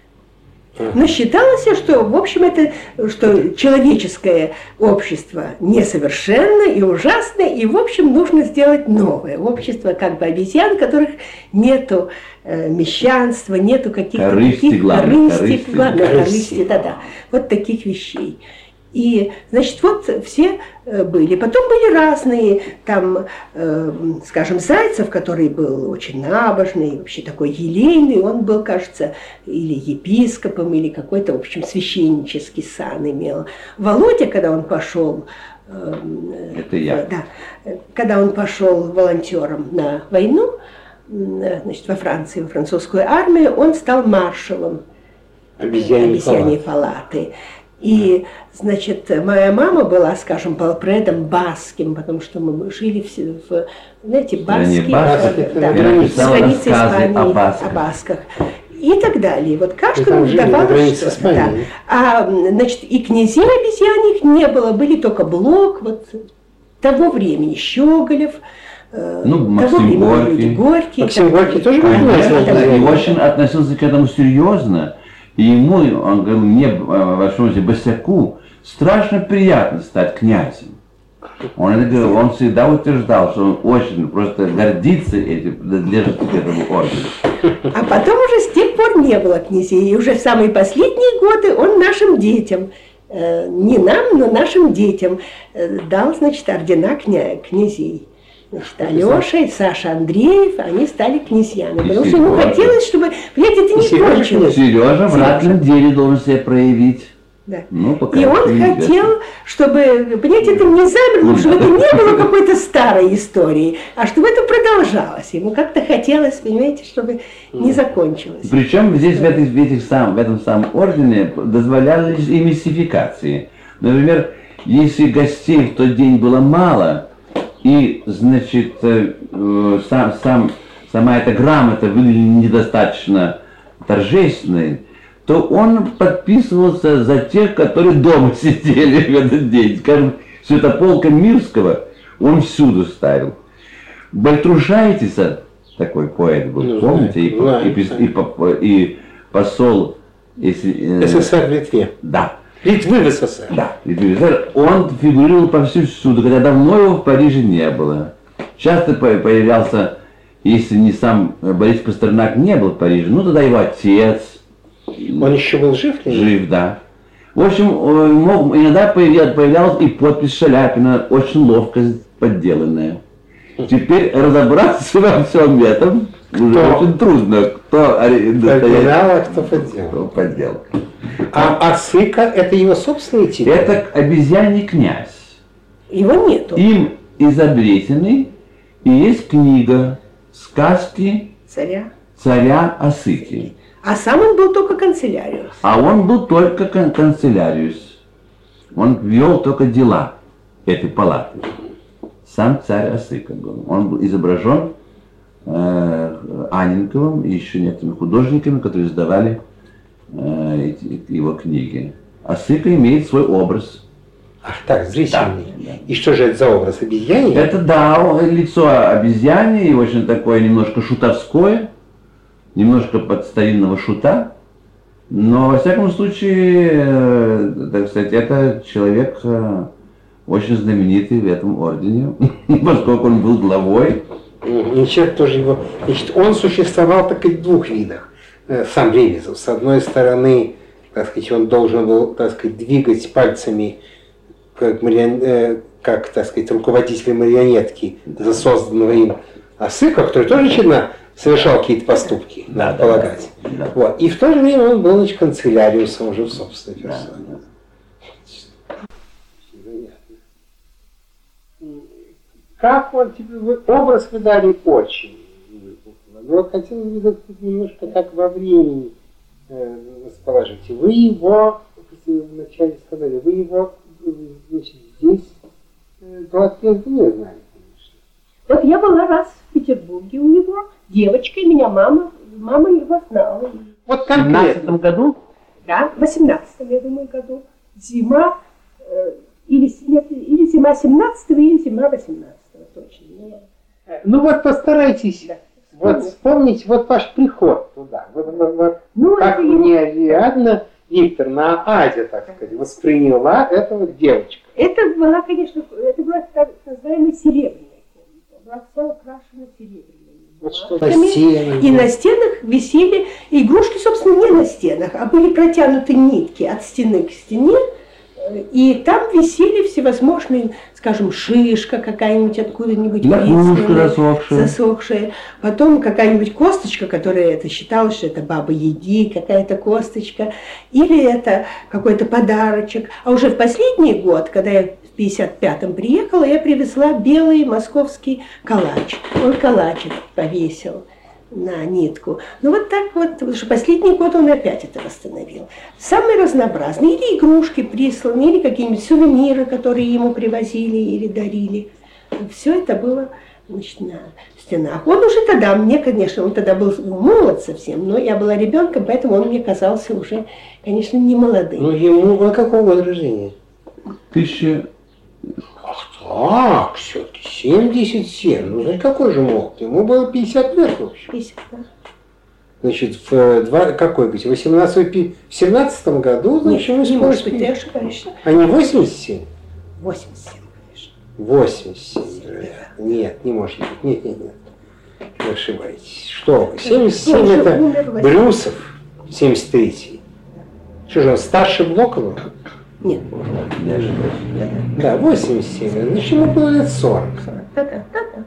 Но считалось, что, в общем, что человеческое общество несовершенно и ужасно, и, в общем, нужно сделать новое общество, как бы обезьян, в которых нету мещанства, нету каких-то корысти, да, вот таких вещей. И, значит, вот все были. Потом были разные, там, скажем, Зайцев, который был очень набожный, вообще такой елейный, он был, кажется, или епископом, или какой-то, в общем, священнический сан имел. Володя, когда он пошел... Это я. Да, когда он пошел волонтером на войну, значит, во Франции, во французскую армию, он стал маршалом обезьяньей палаты. И, значит, моя мама была, скажем, полпредом баским, потому что мы жили в знаете, баски, страницы Испании, о басках. И так далее. Вот каждому давалось что-то. Да. А, значит, и князей обезьяньих не было, были только Блок, вот того времени Щеголев, Максим Горький. Максим Горький тоже был и очень относился к этому серьезно. И ему, он говорил, мне, вашему Босяку, страшно приятно стать князем. Он всегда утверждал, что он очень просто гордится этим, принадлежит к этому ордену. А потом уже с тех пор не было князей. И уже в самые последние годы он нашим детям, не нам, но нашим детям, дал, значит, ордена князей. Значит, Алеша и Саша Андреев, они стали князьями. Потому что ему хотелось, чтобы, понимаете, это не кончилось. Сережа в ратном деле должен себя проявить. Да. Ну, пока и он хотел, чтобы, понимаете, это не замерло, чтобы это не было какой-то старой истории, а чтобы это продолжалось. Ему как-то хотелось, понимаете, чтобы не закончилось. Причем здесь в этом самом ордене дозволялись и мистификации. Например, если гостей в тот день было мало, и, значит, сама эта грамота выглядела недостаточно торжественной, то он подписывался за тех, которые дома сидели в этот день. Скажем, Святополка Мирского он всюду ставил. Бальтрушайтиса, такой поэт был, помните, и посол СССР в Литве. Да. Литвы в СССР. Да, Литвы в СССР. Он фигурировал повсюду, хотя давно его в Париже не было. Часто появлялся, если не сам Борис Пастернак не был в Париже, ну тогда его отец. Он еще был жив? Жив, да. В общем, иногда появлялась и подпись Шаляпина, очень ловко подделанная. Теперь разобраться во всем этом уже очень трудно. Кто оригинал, а кто подделал. Кто подделал. А Асыка — это его собственный титул? Это обезьяний князь. Его нету. Им изобретенный, и есть книга «Сказки царя Асыки». А сам он был только канцеляриус. А он был только канцеляриус. Он вел только дела этой палаты. Сам царь Асыка был. Он был изображен Анненковым и еще некоторыми художниками, которые издавали его книги. Асыка имеет свой образ. Ах так, зрительный. Да. И что же это за образ? Обезьяне? Это, да, лицо обезьяны, и очень такое немножко шутовское, немножко под старинного шута. Но, во всяком случае, так сказать, это человек очень знаменитый в этом ордене, поскольку он был главой. Человек тоже его... Значит, он существовал так и в двух видах. Сам Ревизов. С одной стороны, так сказать, он должен был, так сказать, двигать пальцами, как так сказать, руководитель марионетки за созданного им Асыка, который тоже, очевидно, совершал какие-то поступки, надо полагать. Да. Вот. И в то же время он был, значит, канцеляриусом уже в собственной персоне. Как он тебе... Образ вы дали очень. Но хотелось бы немножко так во времени расположить. Вы его, вначале сказали, вы его, значит, здесь 20 лет не знали, конечно. Вот я была раз в Петербурге у него, девочкой, меня мама его знала. Вот В 17-м году? Да, в 18-м, я думаю, году. Зима, или зима 17-го, или зима 18-го, точно. Ну вот постарайтесь, да, вот вспомнить вот ваш приход туда. Вот, ну, как нереально Викторовна Адя, так сказать, восприняла эту вот девочку. Это была, конечно, это была так называемая серебряная комната. Была вся украшена серебряными. Вот что на стенах. И на стенах висели игрушки, собственно, не на стенах, а были протянуты нитки от стены к стене. И там висели всевозможные, скажем, шишка какая-нибудь откуда-нибудь засохшая. Потом какая-нибудь косточка, которая это считалось, что это баба Яги, какая-то косточка. Или это какой-то подарочек. А уже в последний год, когда я в 55-м приехала, я привезла белый московский калач. Он калач повесил на нитку. Ну вот так вот, потому что последний год он опять это восстановил. Самые разнообразные, или игрушки присланы, или какие-нибудь сувениры, которые ему привозили или дарили. Все это было, значит, на стенах. Он уже тогда, мне, конечно, он тогда был молод совсем, но я была ребенком, поэтому он мне казался уже, конечно, не молодым. Ну ему, а какого года рождения? Ах так, все-таки 77. Ну, значит, какой же молод? Ему было 50 лет, в общем. 50, да. Значит, в 17-м году, значит, нет, мы не может быть, ты ошибаешься. А не 87? 87, конечно. 87, вероятно. Нет, не может быть. Нет. Вы ошибаетесь. Что вы? 77 это Брюсов, 73-й. Что же, он старше Блокова? Нет. Да, 87. Значит, ему было лет 40. Да.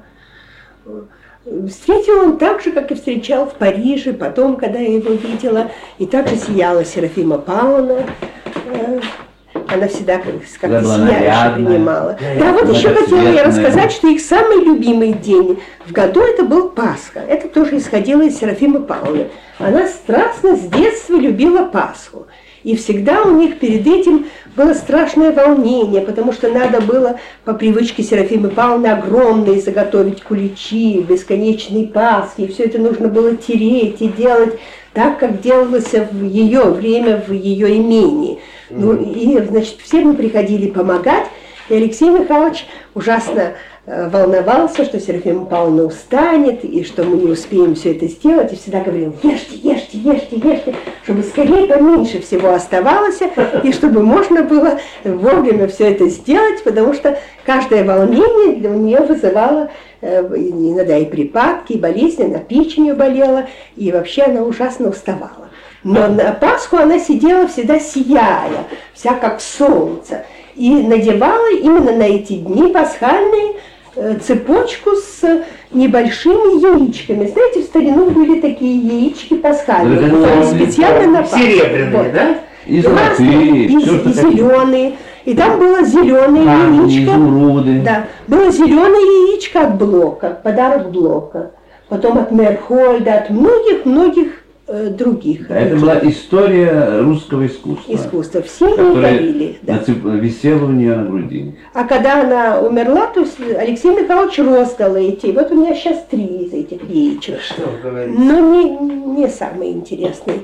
Встретил он так же, как и встречал в Париже, потом, когда я его видела, и так же сияла Серафима Павловна. Она всегда как-то сияюще принимала. Да, вот еще хотела я рассказать, что их самый любимый день в году это был Пасха. Это тоже исходило из Серафимы Павловны. Она страстно с детства любила Пасху. И всегда у них перед этим было страшное волнение, потому что надо было по привычке Серафимы Павловны огромные заготовить куличи, бесконечные Пасхи. И все это нужно было тереть и делать так, как делалось в ее время, в ее имении. Ну, и, значит, все мы приходили помогать, и Алексей Михайлович ужасно волновался, что Серафима Павловна устанет, и что мы не успеем все это сделать, и всегда говорил: ешьте, ешьте, ешьте, ешьте, чтобы скорее поменьше всего оставалось, и чтобы можно было вовремя все это сделать, потому что каждое волнение для нее вызывало иногда и припадки, и болезни, она печенью болела, и вообще она ужасно уставала. Но на Пасху она сидела всегда сияя, вся как солнце, и надевала именно на эти дни пасхальные цепочку с небольшими яичками. Знаете, в старину были такие яички пасхальные, которые специально на Пасху. Серебряные, да? И золотые, и зеленые. И там было зеленое яичко. Изумруды. Да, было зеленое яичко от Блока, подарок Блока. Потом от Мерхольда, от многих-многих других. Это была история русского искусства. Искусство. Все они дарили. Да. Висела у нее на груди. А когда она умерла, то Алексей Михайлович роздал эти. Вот у меня сейчас 3 из этих яичек. Что вы говорите? Но не самые интересные.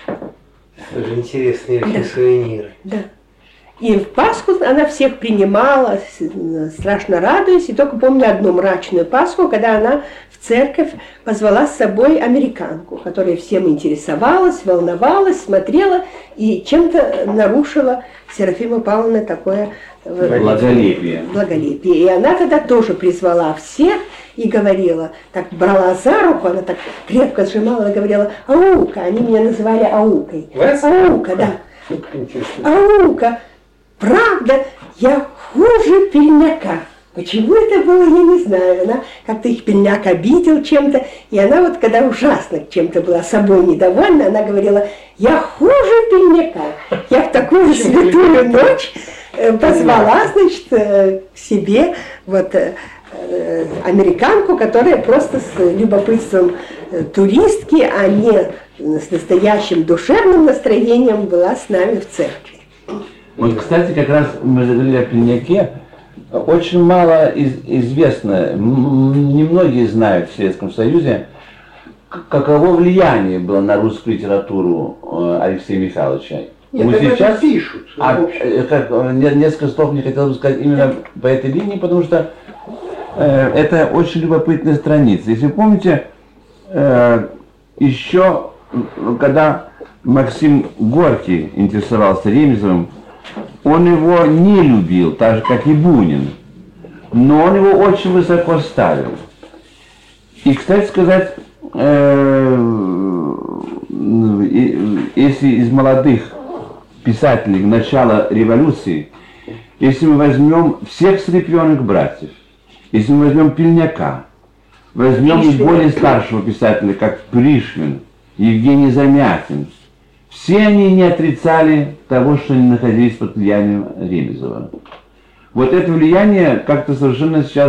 Тоже интересные сувениры. Да. И в Пасху она всех принимала, страшно радуясь. И только помню одну мрачную Пасху, когда она в церковь позвала с собой американку, которая всем интересовалась, волновалась, смотрела и чем-то нарушила Серафима Павловна такое благолепие. И она тогда тоже призвала всех и говорила, так брала за руку, она так крепко сжимала и говорила: «Аука», они меня называли Аукой. Аука, да. Аука. Правда, я хуже Пельняка. Почему это было, я не знаю. Она как-то их Пельняк обидел чем-то. И она вот, когда ужасно чем-то была собой недовольна, она говорила: «Я хуже Пельняка». Я в такую святую ночь позвала, значит, к себе вот американку, которая просто с любопытством туристки, а не с настоящим душевным настроением была с нами в церкви. Вот, кстати, как раз мы заговорили о Пельняке. Очень мало известно, немногие знают в Советском Союзе, каково влияние было на русскую литературу Алексея Михайловича. Нет, мы сейчас пишут. Несколько слов не хотел бы сказать именно по этой линии, потому что это очень любопытная страница. Если вы помните, еще когда Максим Горький интересовался Ремезовым, он его не любил, так же, как и Бунин, но он его очень высоко ставил. И, кстати сказать, если из молодых писателей начала революции, если мы возьмем всех Слепёных братьев, если мы возьмем Пельняка, возьмем и более старшего писателя, как Пришвин, Евгений Замятин, все они не отрицали того, что они находились под влиянием Ремезова. Вот это влияние как-то совершенно сейчас...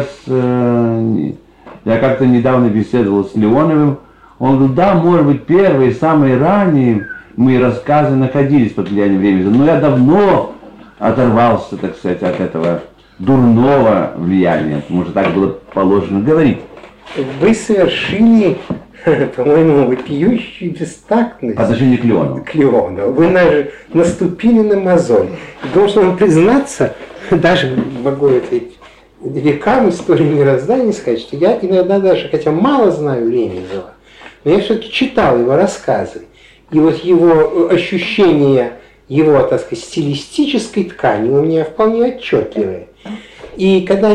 Я как-то недавно беседовал с Леоновым. Он говорил: да, может быть, первые, самые ранние мои рассказы находились под влиянием Ремезова, но я давно оторвался, так сказать, от этого дурного влияния, потому что так было положено говорить. Вы совершили, по-моему, вопиющую бестактность. По отношению к Леонову. К Леонову. Вы наступили на мозоль. Должен вам признаться, даже могу это векам истории мироздания сказать, что я иногда даже, хотя мало знаю Ремезова, но я все-таки читал его рассказы. И вот его ощущение, его, так сказать, стилистической ткани у меня вполне отчетливое. И когда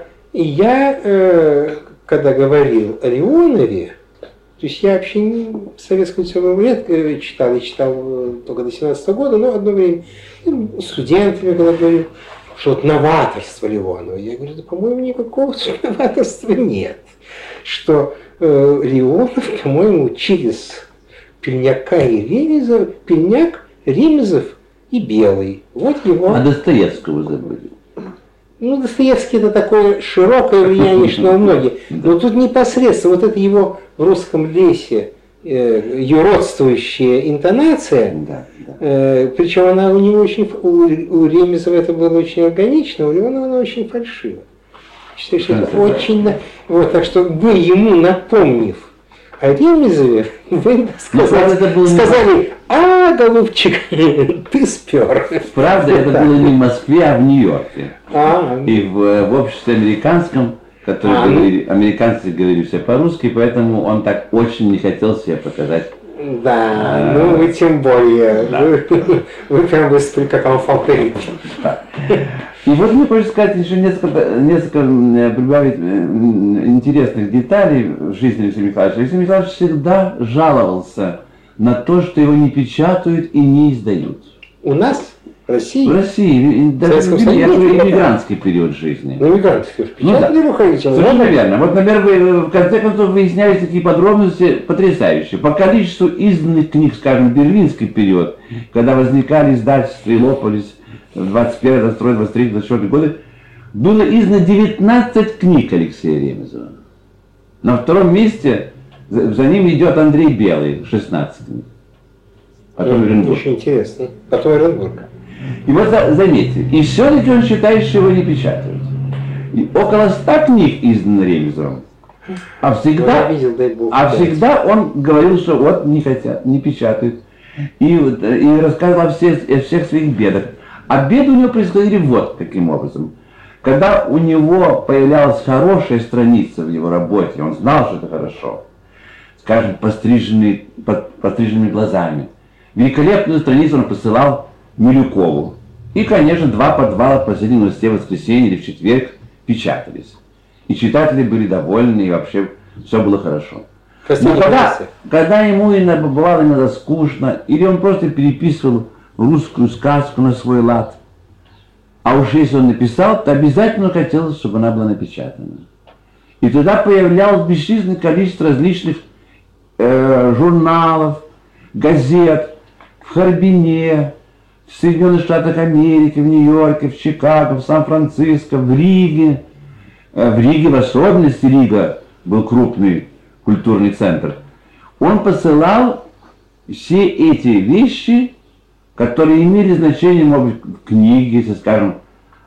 когда говорил о Леонове, то есть я вообще советскую литературу редко читал, я читал только до 17 года, но одно время студентами говорил, что вот новаторство Леонова. Я говорю: да, по-моему, никакого новаторства нет. Что Леонов, по-моему, через Пельняка и Ремезова, Пельняк, Ремезов и белый. Вот его... А Достоевского забыли. Ну, Достоевский это такое широкое влияние, что на многие. Но тут непосредственно вот это его в русском лесе юродствующая интонация, причем она у него очень, у Ремезова это было очень органично, у Леонова она очень фальшива. Считаю, что это очень... Вот, так что вы ему, напомнив о Ремезове, вы сказали, голубчик, ты спер. Правда, это было не в Москве, а в Нью-Йорке. И в обществе американском, американцы говорили все по-русски, поэтому он так очень не хотел себя показать. Да, ну вы тем более, да. Вы прям быстро как алфавит. И вот мне хочется сказать еще несколько прибавить интересных деталей в жизни Алексея Михайловича. Алексей Михайлович всегда жаловался на то, что его не печатают и не издают. У нас? В России? В России, даже в иммигрантский период жизни. Ну, иммигрантский. Печатали Руховича? Совершенно верно. Вот, например, в конце концов выяснялись такие подробности потрясающие. По количеству изданных книг, скажем, в берлинский период, когда возникали издательства и лопались в 21, 22, 23, 24 годы, было издано 19 книг Алексея Ремезова. На втором месте за ним идет Андрей Белый, 16 книг. Потом Оренбург. Очень интересно. Потом Оренбург. И вот заметьте, и все-таки он считает, что его не печатают. И около 100 книг издано Ремезовым. А всегда он говорил, что вот не хотят, не печатают. И рассказывал о всех своих бедах. А беды у него происходили вот каким образом. Когда у него появлялась хорошая страница в его работе, он знал, что это хорошо, скажем, постриженными глазами, великолепную страницу он посылал Милюкову. И, конечно, 2 подвала в последнем листе в воскресенье или в четверг печатались. И читатели были довольны, и вообще все было хорошо. Но когда ему бывало иногда скучно, или он просто переписывал русскую сказку на свой лад, а уж если он написал, то обязательно хотелось, чтобы она была напечатана. И туда появлялось бесчисленное количество различных журналов, газет в Харбине, в Соединенных Штатах Америки, в Нью-Йорке, в Чикаго, в Сан-Франциско, в Риге. В Риге, в особенности Рига, был крупный культурный центр. Он посылал все эти вещи, которые имели значение, может быть, в книге, если, скажем,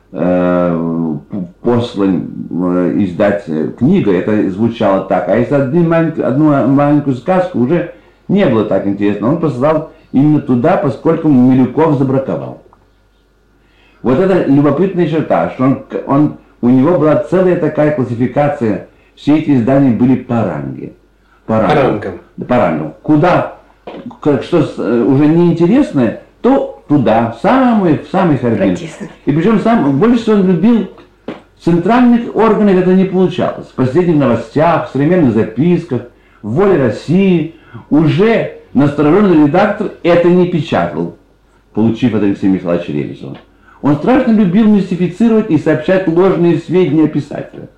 послан издать книгу, это звучало так. А если одну маленькую сказку, уже не было так интересно. Он посылал именно туда, поскольку Милюков забраковал. Вот это любопытная черта, что у него была целая такая классификация, все эти издания были по ранге. По рангам. Куда, что уже неинтересное, то туда, в самый Харбин. И причем больше всего он любил в центральных органах, это не получалось. В последних новостях, в современных записках, в «Воле России» уже настороженный редактор это не печатал, получив от Алексея Михайловича Ремезова. Он страшно любил мистифицировать и сообщать ложные сведения о писателях.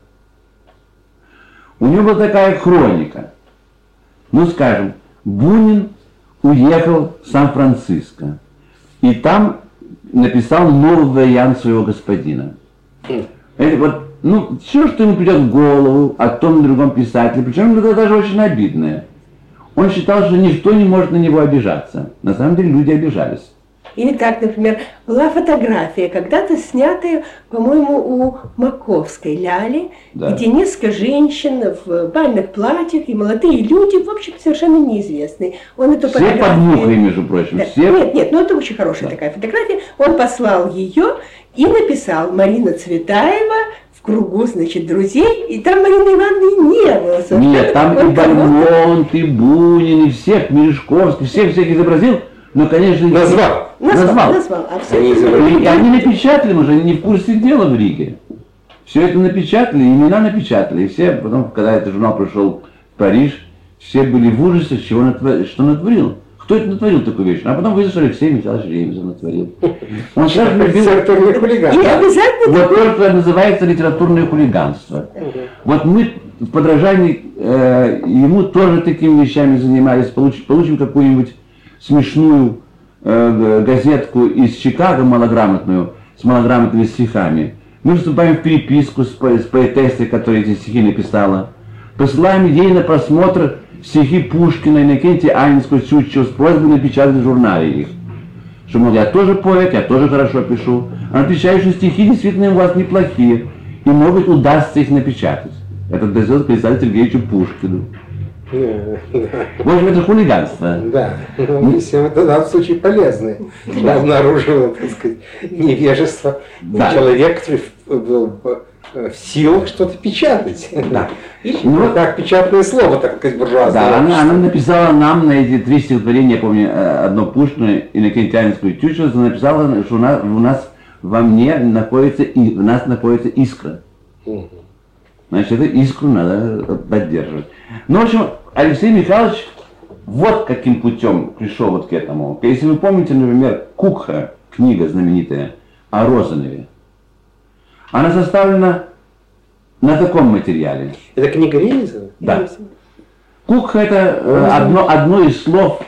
У него была такая хроника. Ну, скажем, Бунин уехал в Сан-Франциско и там написал новый вариант своего господина. Это вот, все, что ему придет в голову о том и другом писателе, причем это даже очень обидное. Он считал, что никто не может на него обижаться. На самом деле люди обижались. Или так, например, была фотография, когда-то снятая, по-моему, у Маковской Ляли, да, где несколько женщин в бальных платьях и молодые люди, в общем, совершенно неизвестные. Он эту все под мухой, между прочим. Да. Все... Нет, это очень хорошая такая фотография. Он послал ее и написал: Марина Цветаева в кругу, значит, друзей, и там Марины Ивановны не было. Нет, там и Бальмонт, и Бунин, и всех, Мережковский, всех изобразил. Ну, конечно, назвал. А все они напечатали уже, они не в курсе дела в Риге. Все это напечатали, имена напечатали. И все, потом, когда этот журнал пришел в Париж, все были в ужасе, что натворил. Кто это натворил такую вещь? А потом выяснилось, что Алексей Михайлович Ремезов натворил. Он сразу любил... Литературное хулиганство. Вот то, что называется литературное хулиганство. Вот мы в подражании ему тоже такими вещами занимались. Получим какую-нибудь смешную газетку из Чикаго малограмотную, с малограмотными стихами. Мы вступаем в переписку с поэтессой, которая эти стихи написала. Посылаем ей на просмотр стихи Пушкина, Иннокентия Анинского, Тютчева с просьбой напечатать в журнале их. Что, мол, я тоже поэт, я тоже хорошо пишу. Она отвечает, что стихи действительно у вас неплохие, и, может быть, удастся их напечатать. Это дает Александру Сергеевичу Пушкину. В общем, это хулиганство. Да, если это в данном случае полезно. Я обнаружил, так сказать, невежество человека, который был в силах что-то печатать. Да. Ну, как печатное слово, так сказать, буржуазное. Да, она написала нам на эти 3 стихотворения, я помню, одно Пушкина и Иннокентианскую Тютчева, написала, что во мне находится искра. Значит, эту искру надо поддерживать. Ну, в общем, Алексей Михайлович вот каким путем пришел вот к этому. Если вы помните, например, Кукха, книга знаменитая о Розанове, она составлена на таком материале. Это книга Рейнзена? Да. Кукха — это одно из слов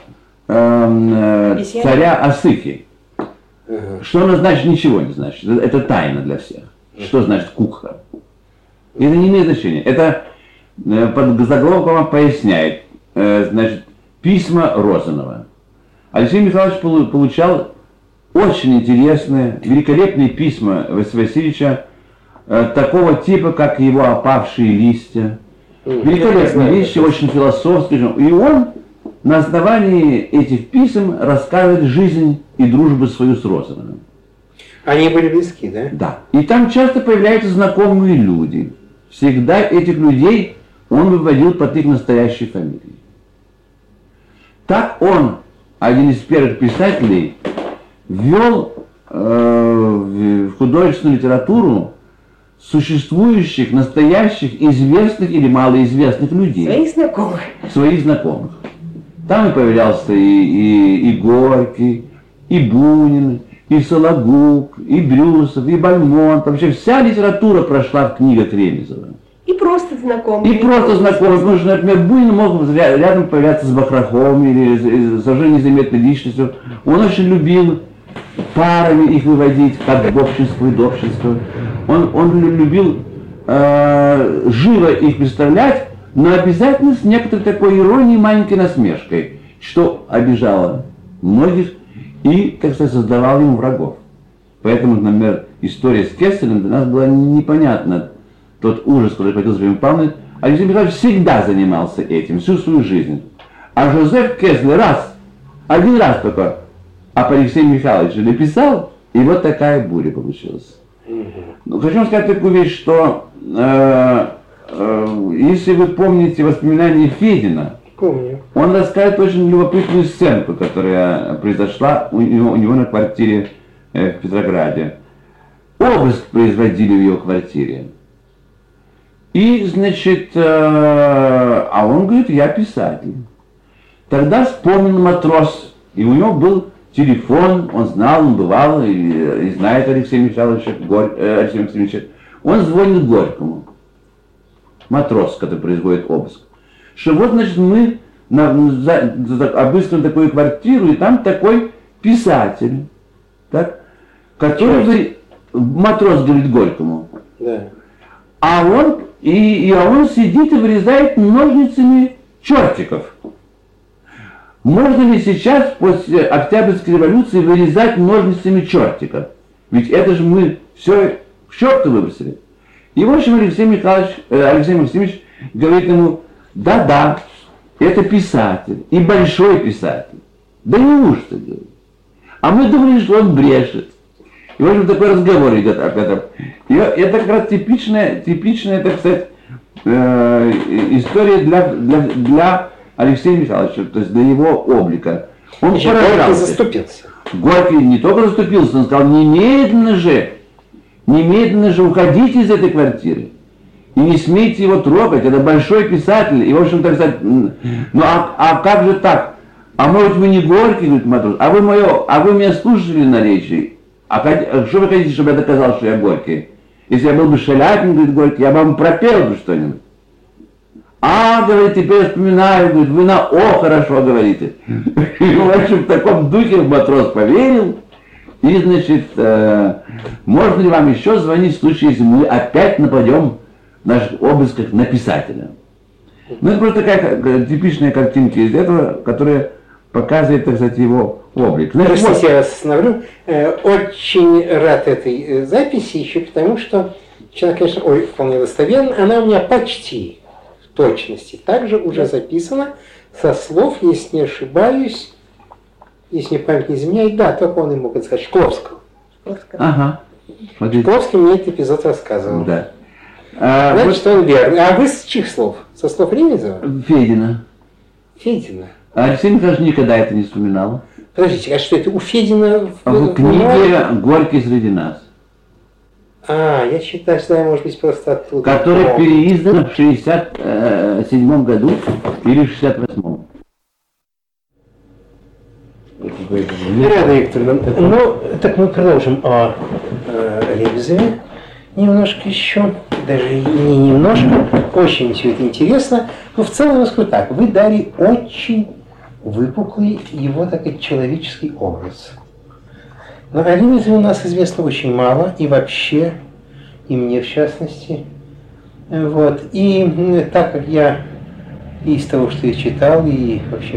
царя Асыфи. Что оно значит, ничего не значит. Это тайна для всех. Что значит Кукха? Это не имеет значения. Это под заголовком поясняет. Значит, письма Розанова. Алексей Михайлович получал очень интересные, великолепные письма Василия Васильевича такого типа, как его «Опавшие листья». Великолепные вещи, очень философские. И он на основании этих писем рассказывает жизнь и дружбу свою с Розановым. Они были близки, да? Да. И там часто появляются знакомые люди. Всегда этих людей он выводил под их настоящие фамилии. Так он, один из первых писателей, ввел в художественную литературу существующих, настоящих, известных или малоизвестных людей. Своих знакомых. Там и появлялся и Горький, и Бунин, и Сологуб, и Брюсов, и Бальмонт. Вообще вся литература прошла в книгах Ремезова. И просто знакомые. И просто знакомые. Потому что, например, Бунин мог рядом появляться с Бахраховым или совершенно незаметной личностью. Он очень любил парами их выводить, как Бобчинского и Добчинского. Он любил живо их представлять, но обязательно с некоторой такой иронией, маленькой насмешкой, что обижало многих и, так сказать, создавал ему врагов. Поэтому, например, история с Кесселем для нас была непонятна. Тот ужас, который пойдет с Римом Павловной, Алексей Михайлович всегда занимался этим, всю свою жизнь. А Жозеф Кесслер один раз только об Алексее Михайловиче написал, и вот такая буря получилась. Ну, хочу вам сказать такую вещь, что если вы помните воспоминания Федина, помню. Он рассказывает очень любопытную сценку, которая произошла у него на квартире в Петрограде. Обыск производили в его квартире. И, значит, а он говорит, я писатель. Тогда вспомнил матрос, и у него был телефон, он знал, он бывал, и знает Алексея Михайловича, Алексея Максимовича. Он звонит Горькому, матрос, который производит обыск. Что вот, значит, мы обыскиваем такую квартиру, и там такой писатель, так, который матрос говорит Горькому. Да. А он сидит и вырезает ножницами чертиков. Можно ли сейчас, после Октябрьской революции, вырезать ножницами чертиков? Ведь это же мы все в черту выбросили. И, в общем, Алексей Максимович говорит ему, да, это писатель, и большой писатель. Да неужто, говорит. А мы думали, что он брешет. И, в общем, такой разговор идет об этом. И это как раз типичная, так сказать, история для Алексея Михайловича, то есть для его облика. Он Горький заступился. Горький не только заступился, он сказал, немедленно же уходите из этой квартиры. И не смейте его трогать, это большой писатель. И, в общем, так сказать, ну а как же так? А может вы не Горький, говорит матрос, а вы меня слушали на речи? А что вы хотите, чтобы я доказал, что я Горький? Если я был бы Шаляпин, говорит Горький, я бы вам пропел бы что-нибудь. говорит, теперь вспоминаю, говорит, вы на «о» хорошо говорите. И, в общем, в таком духе матрос поверил. И, значит, можно ли вам еще звонить в случае, если мы опять нападем в наших обысках на писателя? Ну, это просто такая типичная картинка из этого, которая показывает, так сказать, его облик. Значит, простите, я вас остановлю. Очень рад этой записи еще потому, что человек, конечно, вполне достоверно, она у меня почти в точности также уже записана со слов, если не ошибаюсь, если мне память не изменяет, да, только он и мог это сказать, Шкловского. Ага. Шкловский мне этот эпизод рассказывал. Да. Значит, он верный. А вы с чьих слов? Со слов Ремезова? Федина. Федина. А Алексей Михайлович никогда это не вспоминал. Подождите, а что это у Федина в книге «Горький среди нас». Я считаю, что я, может быть, просто оттуда. Которая переиздана в 67 году или в 68-м. Ирина Викторовна, ну, так мы продолжим о Ремезове немножко еще, даже не немножко, очень все это интересно. Но в целом, я скажу так, вы дали очень выпуклый его такой человеческий образ. Но о Ремезове у нас известно очень мало, и вообще, и мне в частности. Вот. И так как я из того, что я читал, и вообще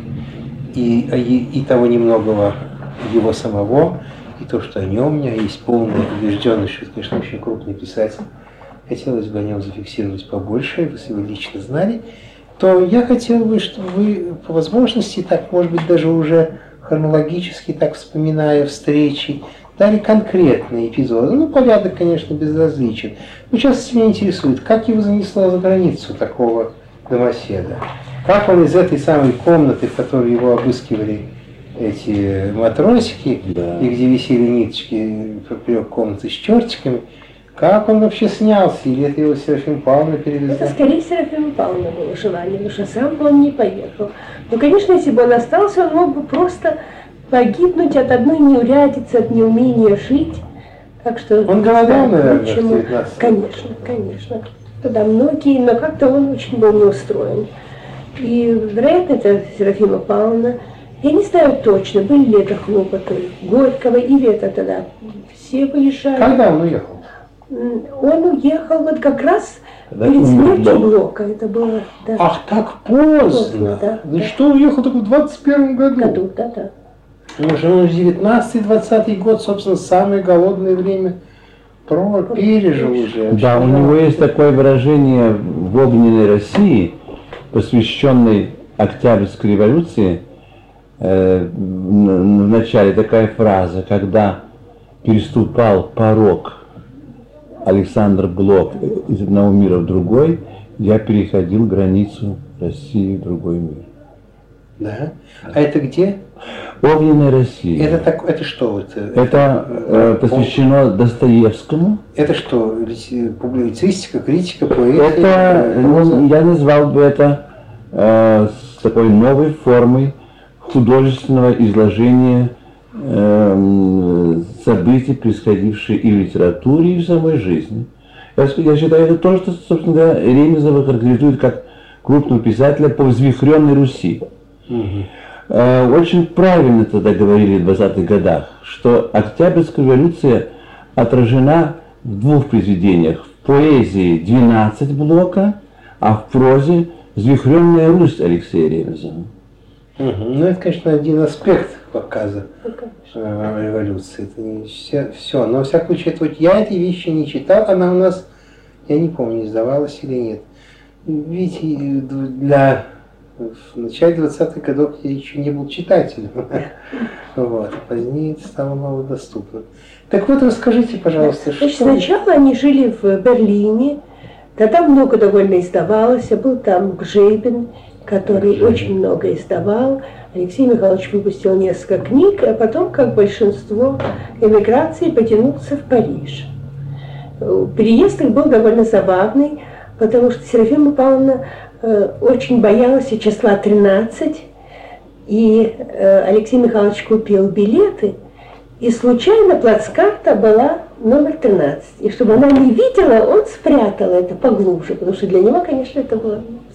и того немногого его самого, и то, что о нем у меня есть полная убежденность, что это, конечно, очень крупный писатель, хотелось бы о нем зафиксировать побольше, если вы лично знали, то я хотел бы, чтобы вы по возможности, так, может быть, даже уже хронологически, так вспоминая встречи, дали конкретные эпизоды. Ну, порядок, конечно, безразличен. Но сейчас меня интересует, как его занесло за границу такого домоседа? Как он из этой самой комнаты, в которой его обыскивали эти матросики, да, и где висели ниточки поперек комнаты с чертиками, как он вообще снялся? Или это его Серафима Павловна перевезла? Это скорее Серафима Павловна было желание, потому что сам бы он не поехал. Но, конечно, если бы он остался, он мог бы просто погибнуть от одной неурядицы, от неумения жить. Так что, он голодал, наверное, в 19. Конечно. Тогда многие, но как-то он очень был неустроен. И, вероятно, это Серафима Павловна. Я не знаю точно, были ли это хлопоты Горького, или это тогда все выезжали. Когда он уехал? Он уехал вот как раз перед смертью Блока. Это было... Да. Ах, так поздно! Да. Ну что, уехал только в 21 году? Да. Уже 19-20 год, собственно, самое голодное время пережил уже. Да, у него есть такое выражение в «Огненной России», посвященной Октябрьской революции, в начале такая фраза: когда переступал порог Александр Блок из одного мира в другой, я переходил границу России в другой мир. Да? А это где? Огненная Россия. Это что? Это посвящено Достоевскому. Это что? Публицистика, критика, поэзия? Это, я назвал бы это с такой новой формой художественного изложения событий, происходивших и в литературе, и в самой жизни. Я считаю, это то, что, собственно говоря, Ремезова характеризует как крупного писателя по взвихренной Руси. Очень правильно тогда говорили в 20-х годах, что Октябрьская революция отражена в двух произведениях. В поэзии 12 Блока, а в прозе «Взвихренная Русь» Алексея Ремезова. Ну, это, конечно, один аспект показа революции. Это не все. Но, во всяком случае, вот я эти вещи не читал, она у нас, я не помню, издавалась или нет. Видите, в начале 20-х годов я еще не был читателем. Вот. Позднее это стало малодоступно. Так вот, расскажите, пожалуйста, что... Сначала они жили в Берлине, тогда много довольно издавалось. Был там Гжебин, который очень много издавал. Алексей Михайлович выпустил несколько книг, а потом, как большинство эмиграции, потянулся в Париж. Переезд их был довольно забавный, потому что Серафима Павловна очень боялась числа 13, и Алексей Михайлович купил билеты, и случайно плацкарта была номер 13. И чтобы она не видела, он спрятал это поглубже, потому что для него, конечно, это было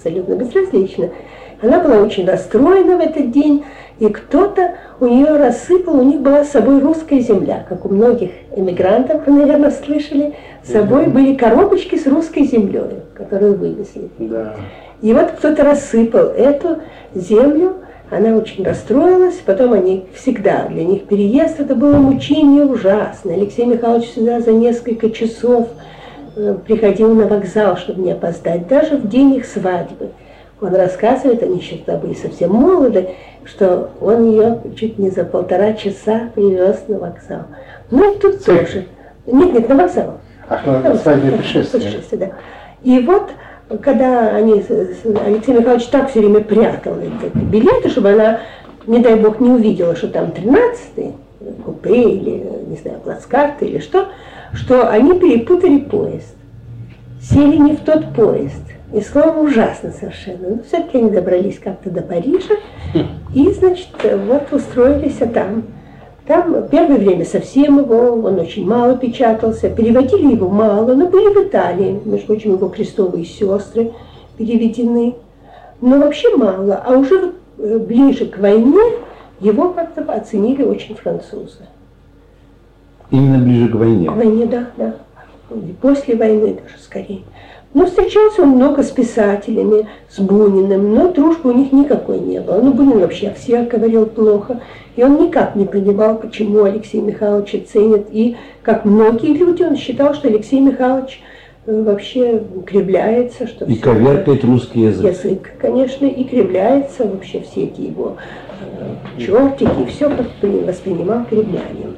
абсолютно безразлично. Она была очень расстроена в этот день, и кто-то у нее рассыпал, у них была с собой русская земля, как у многих эмигрантов, вы, наверное, слышали, с собой были коробочки с русской землей, которую вывезли. Да. И вот кто-то рассыпал эту землю, она очень расстроилась, потом они всегда, для них переезд, это было мучение ужасное. Алексей Михайлович всегда за несколько часов приходил на вокзал, чтобы не опоздать, даже в день их свадьбы. Он рассказывает, они еще тогда были совсем молоды, что он ее чуть не за 1,5 часа привез на вокзал. Ну и тут тоже. Нет, на вокзал. На свадьбе путешествие. Да. И вот, когда Алексей Михайлович так все время прятал эти билеты, чтобы она, не дай бог, не увидела, что там 13-й купе или, не знаю, плацкарты или что они перепутали поезд. Сели не в тот поезд. И словом, ужасно совершенно. Но все-таки они добрались как-то до Парижа и, значит, вот устроились там. Там первое время совсем он очень мало печатался, переводили его мало, но были в Италии, между прочим, его крестовые сестры переведены, но вообще мало. А уже ближе к войне его как-то оценили очень французы. Именно ближе к войне? К войне, да. И после войны даже скорее. Но встречался он много с писателями, с Буниным, но дружбы у них никакой не было. Ну, Бунин вообще о всех говорил плохо, и он никак не понимал, почему Алексей Михайлович ценит. И, как многие люди, он считал, что Алексей Михайлович вообще кривляется. Что и коверкает русский язык. Язык, конечно, и кривляется вообще все эти его чертики, все как воспринимал кривлянием.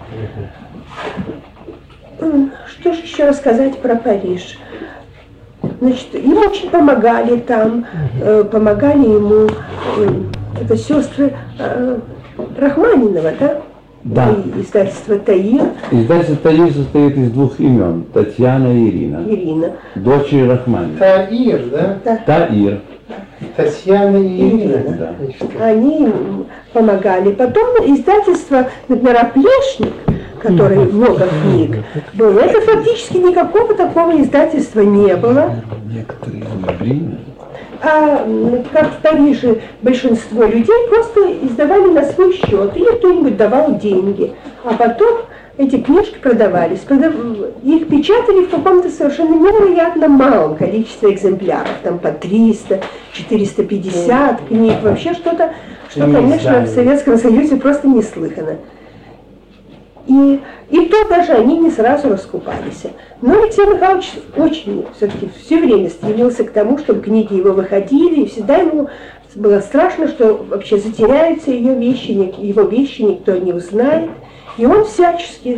Что же еще рассказать про Париж? Значит, ему очень помогали там, помогали ему, это сестры Рахманинова, да? Да. Издательство «Таир». Издательство «Таир» состоит из 2 имен, Татьяна и Ирина. Ирина. Дочери Рахманинова. Таир, да? Да. Таир. Татьяна и Ирина. Да. Они им помогали. Потом издательство, например, «Оплешник», который много книг было, это фактически никакого такого издательства не было. А как в Париже большинство людей просто издавали на свой счет, или кто-нибудь давал деньги, а потом эти книжки продавались. Их печатали в каком-то совершенно невероятно малом количестве экземпляров, там по 300, 450 книг, вообще что-то, что, конечно, в Советском Союзе просто неслыханно. И то даже они не сразу раскупались. Но Алексей Михайлович очень все-таки все время стремился к тому, чтобы книги его выходили, и всегда ему было страшно, что вообще затеряются его вещи никто не узнает. И он всячески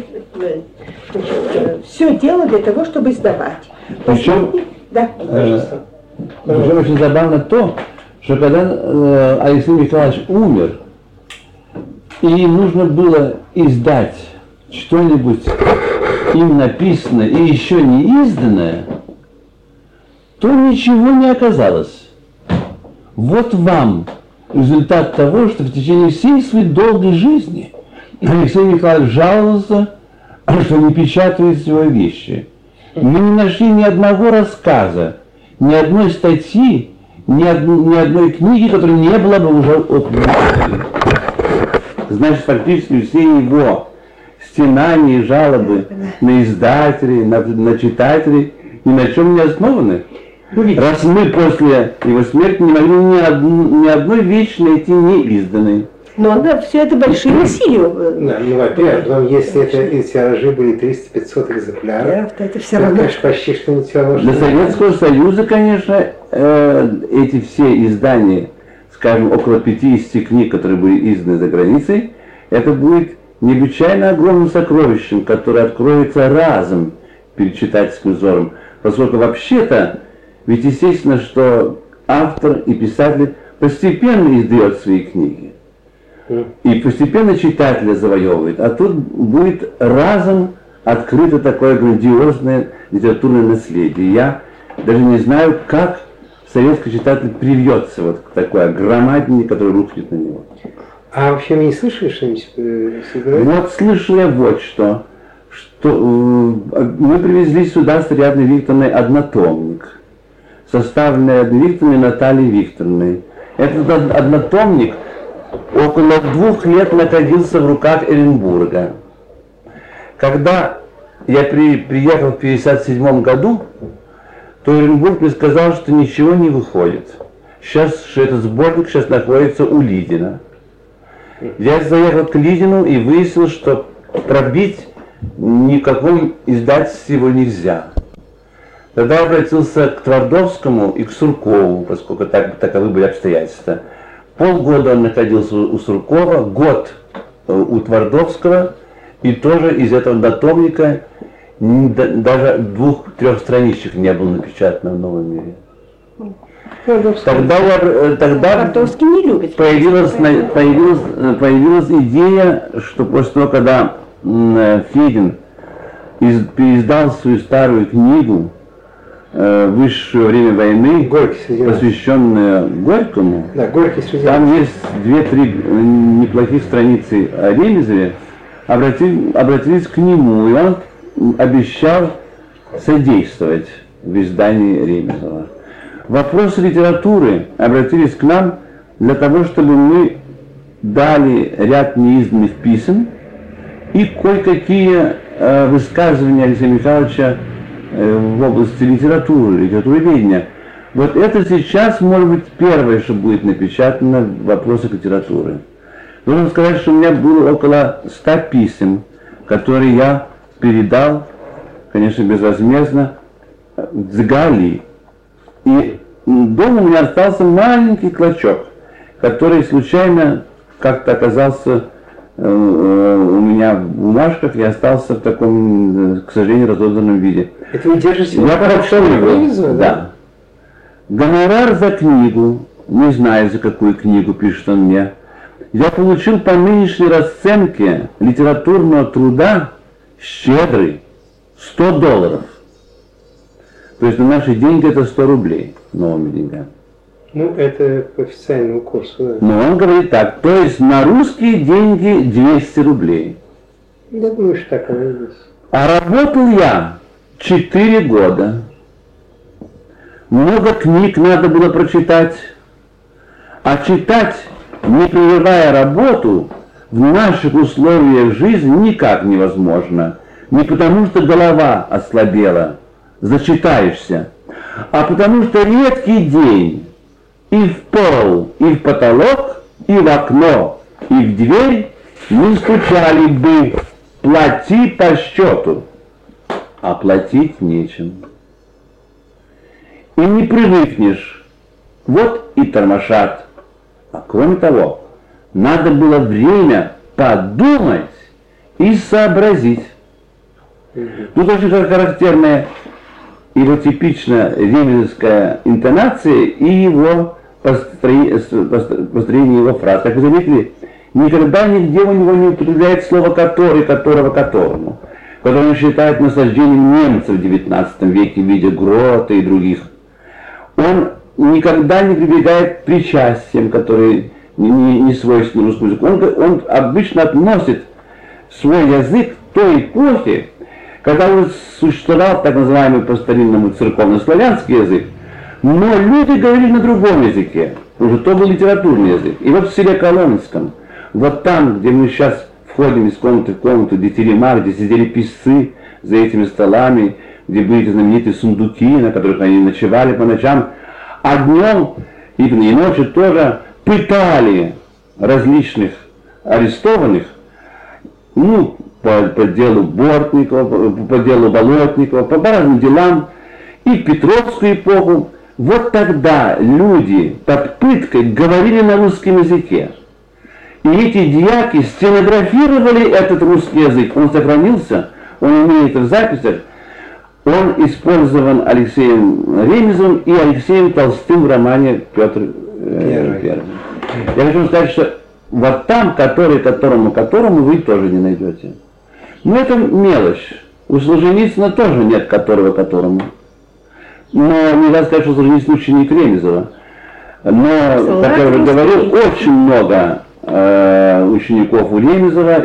все делал для того, чтобы издавать. Причем, да. Причем очень забавно то, что когда Алексей Михайлович умер, и нужно было издать что-нибудь им написанное и еще не изданное, то ничего не оказалось. Вот вам результат того, что в течение всей своей долгой жизни Алексей Михайлович жаловался, что не печатают его вещи. Мы не нашли ни одного рассказа, ни одной статьи, ни одной книги, которая не была бы уже опубликована. Значит, фактически все его стенания и жалобы на издателей, на читателей ни на чем не основаны. Раз мы после его смерти не могли ни одной вещи найти неизданной. Но да, все это большие усилия. Да, ну, во-первых, если эти тиражи были 300-500 экземпляров, да, это все равно. Конечно, почти что не тираж. Для Советского Союза, конечно, эти все издания, скажем, около 50 книг, которые были изданы за границей, это будет необычайно огромным сокровищем, которое откроется разом перед читательским взором. Поскольку вообще-то, ведь естественно, что автор и писатель постепенно издает свои книги. И постепенно читателя завоевывает. А тут будет разом открыто такое грандиозное литературное наследие. Я даже не знаю, как советский читатель привьется вот к такой громадине, которая рухнет на него. А вообще вы не слышали что-нибудь? Вот слышал я вот что мы привезли сюда с Ариадной Викторовной однотомник, составленная Викторовной Натальей Викторовной. Этот однотомник около 2 лет находился в руках Эренбурга. Когда я приехал в 1957 году, то Эренбург мне сказал, что ничего не выходит. Что этот сборник сейчас находится у Лидина. Я заехал к Лидину и выяснил, что пробить никаком издательстве его нельзя. Тогда обратился к Твардовскому и к Суркову, поскольку таковы были обстоятельства. Полгода он находился у Суркова, год у Твардовского, и тоже из этого однотомника даже 2-3 страничек не было напечатано в «Новом мире». Тогда не любит. Появилась идея, что после того, когда Федин переиздал свою старую книгу «Высшее время войны», посвященную Горькому, да, там есть 2-3 неплохих страницы о Ремезове, обратились к нему, и он обещал содействовать в издании Ремезова. Вопросы литературы обратились к нам для того, чтобы мы дали ряд неизданных писем и кое-какие высказывания Алексея Михайловича в области литературы, литературоведения. Вот это сейчас, может быть, первое, что будет напечатано в вопросах литературы. Должен сказать, что у меня было около 100 писем, которые я передал, конечно, безвозмездно, с Галлии. И дома у меня остался маленький клочок, который случайно как-то оказался у меня в бумажках и остался в таком, к сожалению, разодранном виде. Это вы держите? Я прочел его, да. Гонорар за книгу, не знаю за какую книгу, пишет он мне, я получил по нынешней расценке литературного труда щедрый $100. То есть на наши деньги это 100 рублей, новыми деньгами. Ну, это по официальному курсу, да. Но он говорит так, то есть на русские деньги 200 рублей. Я думаю, что так оно и есть. А работал я 4 года. Много книг надо было прочитать. А читать, не прерывая работу, в наших условиях жизни никак невозможно. Не потому что голова ослабела, зачитаешься, а потому что редкий день и в пол, и в потолок, и в окно, и в дверь не стучали бы, плати по счету, а платить нечем. И не привыкнешь, вот и тормошат. А кроме того, надо было время подумать и сообразить. Тут очень характерная его типично ремезовская интонация и его построение его фраз. Как вы заметили, никогда нигде у него не употребляет слово «который», «которого», «которому», которое он считает наслаждением немцев в XIX веке в виде Грота и других. Он никогда не прибегает к причастиям, которые не свойственны русскому языку. Он обычно относит свой язык к той эпохе, когда уже существовал так называемый по-старинному церковно-славянский язык, но люди говорили на другом языке, уже то был литературный язык. И вот в селе Коломенском, вот там, где мы сейчас входим из комнаты в комнату, где терема, где сидели писцы за этими столами, где были эти знаменитые сундуки, на которых они ночевали по ночам, а днем и ночью тоже пытали различных арестованных, ну, по делу Бортникова, по делу Болотникова, по разным делам, и в Петровскую эпоху. Вот тогда люди под пыткой говорили на русском языке. И эти дьяки стенографировали этот русский язык. Он сохранился, он имеет в записях. Он использован Алексеем Ремезовым и Алексеем Толстым в романе «Петр I». Я хочу сказать, что вот там, которому вы тоже не найдете. Но это мелочь. У Солженицына тоже нет которому. Но нельзя сказать, что Солженицын ученик Ремезова. Но, как я уже говорил, очень много учеников у Ремезова,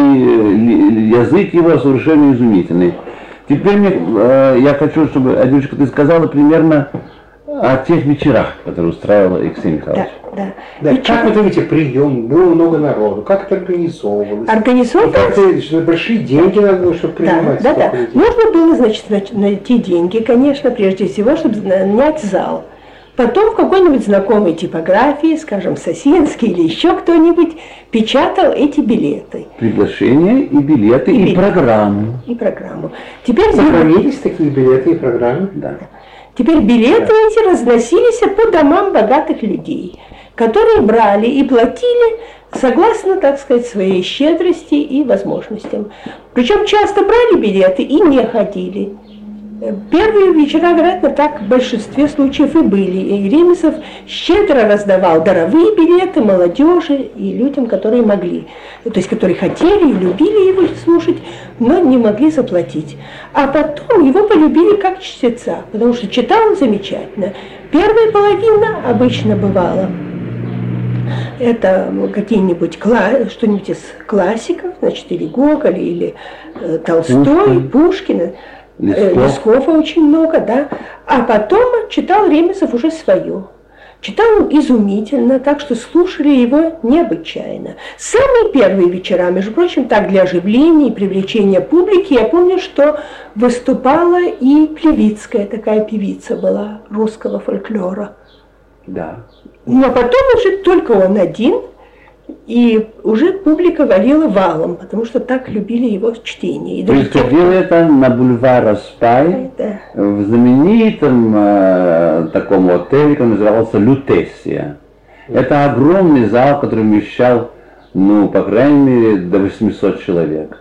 и язык его совершенно изумительный. Теперь я хочу, чтобы, Адюшка, ты сказала примерно о тех вечерах, которые устраивал Алексей Михайлович. Да, как вот эти приемы, было много народу, как это организовывалось? Организовывалось? Большие деньги надо было, чтобы принимать. Да. Нужно было, значит, найти деньги, конечно, прежде всего, чтобы нанять зал. Потом в какой-нибудь знакомой типографии, скажем, Сосинский или еще кто-нибудь, печатал эти билеты. Приглашения и билеты, и программу. И программу. Теперь сохранились такие билеты и программы? Да. Теперь билеты эти разносились по домам богатых людей, которые брали и платили согласно, так сказать, своей щедрости и возможностям. Причем часто брали билеты и не ходили. Первые вечера, вероятно, так в большинстве случаев и были. И Ремезов щедро раздавал даровые билеты молодежи и людям, которые могли, то есть которые хотели и любили его слушать, но не могли заплатить. А потом его полюбили как чтеца, потому что читал он замечательно. Первая половина обычно бывала. Это какие-нибудь что-нибудь из классиков, значит, или Гоголь, или Толстой, Пушкин. Лескова очень много, да. А потом читал Ремезов уже свое. Читал он изумительно, так что слушали его необычайно. Самые первые вечера, между прочим, так для оживления и привлечения публики, я помню, что выступала и Плевицкая, такая певица была русского фольклора. Да. Но потом уже только он один, и уже публика валила валом, потому что так любили его чтение. И происходило это на бульваре Распай, в знаменитом таком отеле, который назывался Лютессия. Это огромный зал, который вмещал, по крайней мере, до 800 человек.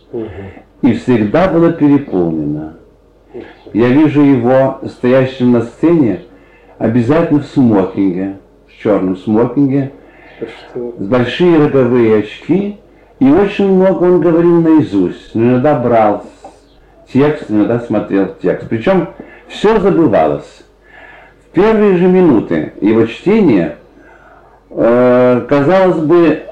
И всегда было переполнено. Я вижу его стоящим на сцене, обязательно в смокинге, в черном смокинге, с большие роговые очки, и очень много он говорил наизусть. Иногда брал текст, иногда смотрел текст. Причем все забывалось. В первые же минуты его чтения, казалось бы,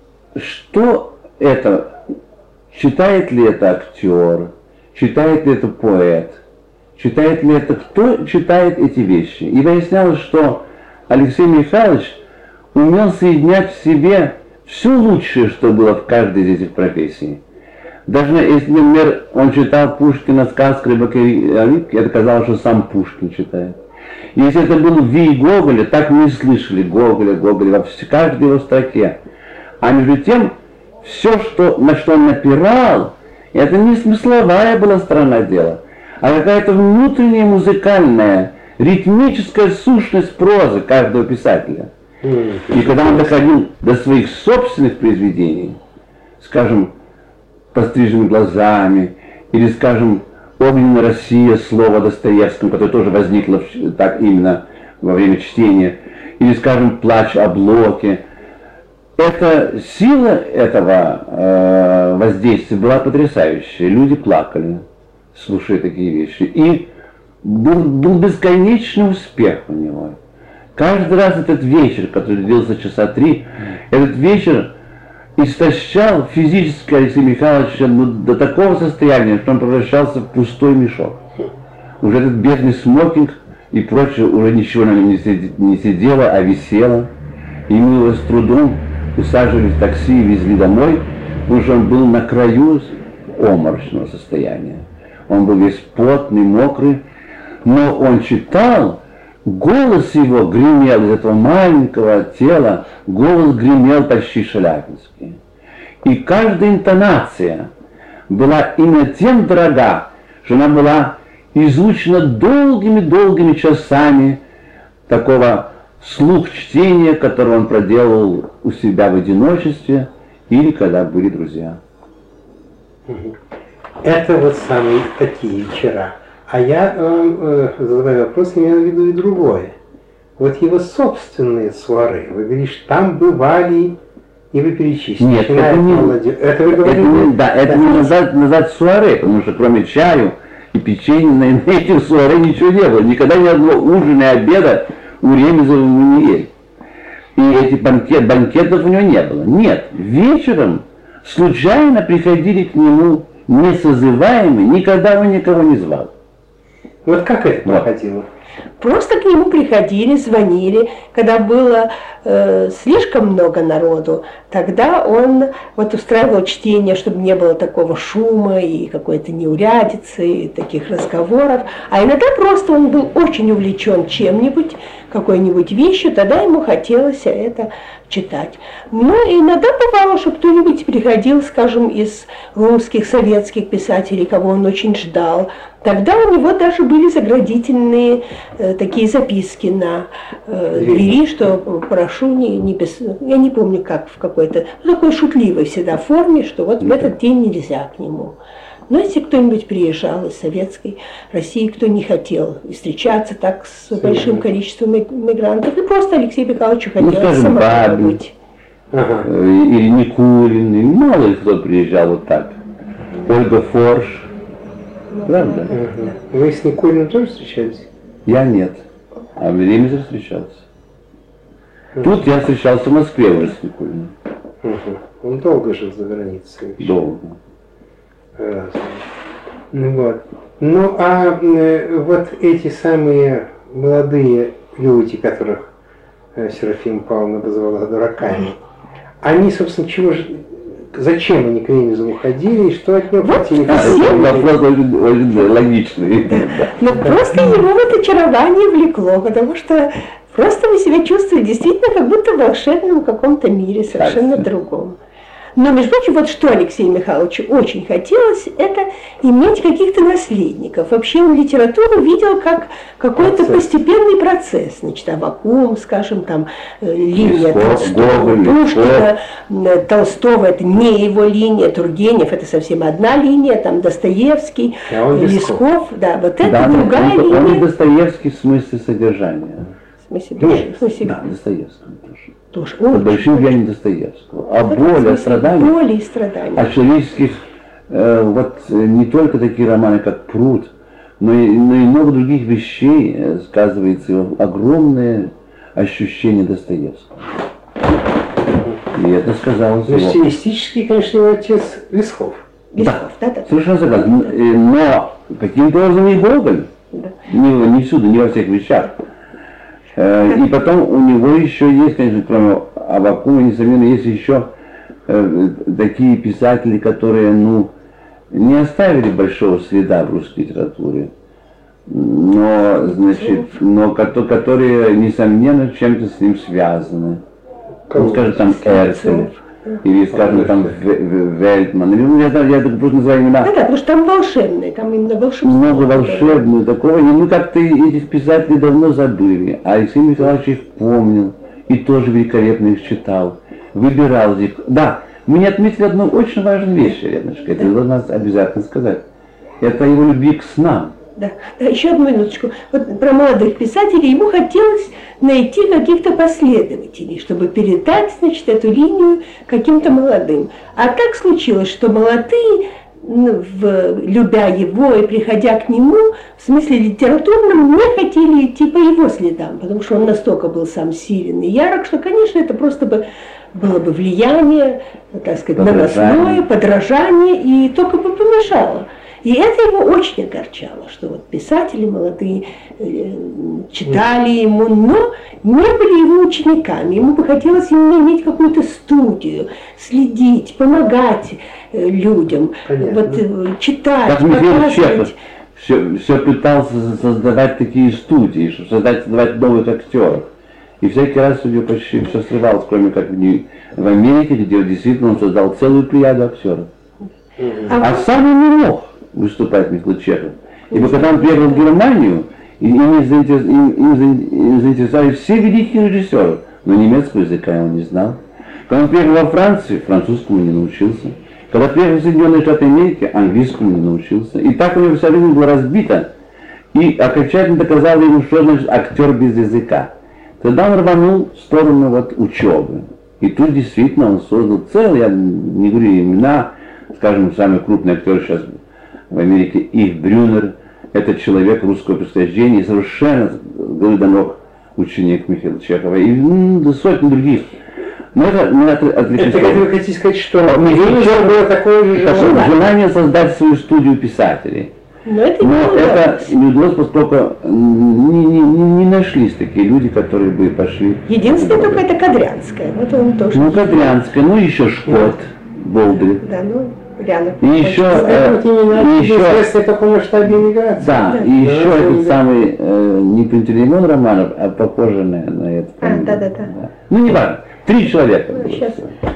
что это, читает ли это актер, читает ли это поэт, читает ли это, кто читает эти вещи. И выяснялось, что Алексей Михайлович умел соединять в себе все лучшее, что было в каждой из этих профессий. Даже если, например, он читал Пушкина «Сказка рыбака и рыбки», это казалось, что сам Пушкин читает. И если это был Ви Гоголя, так мы и слышали Гоголя во каждой его строке. А между тем, все, на что он напирал, это не смысловая была сторона дела, а какая-то внутренняя музыкальная, ритмическая сущность прозы каждого писателя. И когда он доходил до своих собственных произведений, скажем, «Постриженными глазами», или, скажем, «Огненная Россия», слово Достоевского, которое тоже возникло так именно во время чтения, или, скажем, «Плач о Блоке», эта сила этого воздействия была потрясающая. Люди плакали, слушая такие вещи. И был бесконечный успех у него. Каждый раз этот вечер, который длился часа 3, этот вечер истощал физически Алексея Михайловича до такого состояния, что он превращался в пустой мешок. Уже этот бедный смокинг и прочее уже ничего на нем не сидело, а висело. И мы его с трудом усаживали в такси и везли домой, потому что он был на краю обморочного состояния. Он был весь потный, мокрый, но он читал. Голос его гремел из этого маленького тела, голос гремел почти шаляпинский. И каждая интонация была именно тем дорога, что она была изучена долгими-долгими часами такого вслух чтения, которое он проделал у себя в одиночестве или когда были друзья. Это вот самые такие вечера. А я задавая вопрос, имею в виду и другое. Вот его собственные суаре, вы говорите, там бывали, и вы перечислили. Нет, это не... Это вы говорите? Это не назад суаре, потому что кроме чаю и печенья на этих суаре ничего не было. Никогда ни одного ужина и обеда у Ремезова мы не ели. И этих банкетов у него не было. Нет, вечером случайно приходили к нему несозываемые, никогда он никого не звал. Вот как это проходило? Просто к нему приходили, звонили, когда было слишком много народу, тогда он вот устраивал чтение, чтобы не было такого шума и какой-то неурядицы, и таких разговоров. А иногда просто он был очень увлечен чем-нибудь, какой-нибудь вещью, тогда ему хотелось это читать. Но иногда бывало, что кто-нибудь приходил, скажем, из русских, советских писателей, кого он очень ждал. Тогда у него даже были заградительные такие записки на двери, что прошу не писать. Я не помню, как в какой-то, такой шутливой всегда форме, что вот в этот день нельзя к нему. Но если кто-нибудь приезжал из Советской России, кто не хотел встречаться так с большим количеством мигрантов, и просто Алексею Михайловичу хотелось самому быть. Или Никулин, и мало ли кто приезжал вот так. Ольга Форш. Правда? Вы с Никулиным тоже встречались? Я нет. А Велимезер встречался. Тут я встречался в Москве уже с Никулиным. Он долго жил за границей. Долго. Ну вот. Ну а вот эти самые молодые люди, которых Серафима Павловна называла дураками, они, собственно, чего же, зачем они к Ремезову ходили и что от него хотели? Вопрос очень логичный. Но просто его вот очарование влекло, потому что просто вы себя чувствуете действительно как будто в волшебном каком-то мире, совершенно другом. Но, между прочим, вот что Алексею Михайловичу очень хотелось, это иметь каких-то наследников. Вообще он литературу видел как какой-то постепенный процесс. Значит, Аввакум, скажем, там, линия Толстого, Пушкина, Толстого, это не его линия, Тургенев, это совсем одна линия, там, Достоевский, Лесков, да, вот это другая линия. Он и Достоевский в смысле содержания. В смысле? Да, Достоевский тоже. Под большим влиянием Достоевского. А боли, о страданиях, боли и страдания. О человеческих, вот не только такие романы, как «Пруд», но и много других вещей сказывается огромное ощущение Достоевского. И это сказалось. Но стилистически, конечно, его отец Лесков. Да, совершенно согласен. Но каким-то образом и Гоголь. Да. Не всюду, не во всех вещах. И потом у него еще есть, конечно, кроме Аввакума, несомненно, есть еще такие писатели, которые, не оставили большого следа в русской литературе, но которые, несомненно, чем-то с ним связаны. Скажем, там Эрцель. Или, скажем, там Вельтман. Я так просто называю имена. Да, потому что там волшебные, там именно волшебство. Много волшебного такого. И мы как-то этих писателей давно забыли. А Алексей Михайлович их помнил. И тоже великолепно их читал. Выбирал их. Да, мы не отметили одну очень важную вещь, Леночка. Это должна обязательно сказать. Это его любви к снам. Да, еще одну минуточку. Вот про молодых писателей ему хотелось найти каких-то последователей, чтобы передать, значит, эту линию каким-то молодым. А так случилось, что молодые, любя его и приходя к нему, в смысле литературном, не хотели идти по его следам, потому что он настолько был сам силен и ярок, что, конечно, это просто было бы влияние, так сказать, наносное, подражание, и только бы помешало. И это его очень огорчало, что вот писатели молодые читали ему, но не были его учениками. Ему бы хотелось именно иметь какую-то студию, следить, помогать людям, читать, показывать. Все пытался создавать такие студии, чтобы создавать новых актеров. И всякий раз у него почти все срывалось, кроме как в Америке, где действительно он создал целую плеяду актеров. А сам он не мог выступать Михаил Чехов. Ибо когда он приехал в Германию, им заинтересовали все великие режиссеры, но немецкого языка он не знал. Когда он приехал во Францию, французскому не научился. Когда приехал в Соединенные Штаты Америки, английскому не научился. И так у него вся жизнь была разбита. И окончательно доказал ему, что значит актер без языка. Тогда он рванул в сторону учебы. И тут действительно он создал целый, я не говорю имена, скажем, самый крупный актер сейчас в Америке, Ив Брюнер, это человек русского происхождения, совершенно до ног ученик Михаила Чехова, и сотни других. Но это отлично. Это вы хотите сказать, что Михаил было такое же желание создать свою студию писателей. Но это не удалось, поскольку не нашлись такие люди, которые бы пошли. Единственное только это Кадрянская. Вот он тоже. Ну, Кадрянская, ну еще Шкот, Болдырь. Да, ну, рядом. И еще в таком масштабе иммиграции. Да, и еще этот самый, не Пантелеймон Романов, а похожий на это. Да. Ну, не важно. 3 человека. Ну, сейчас.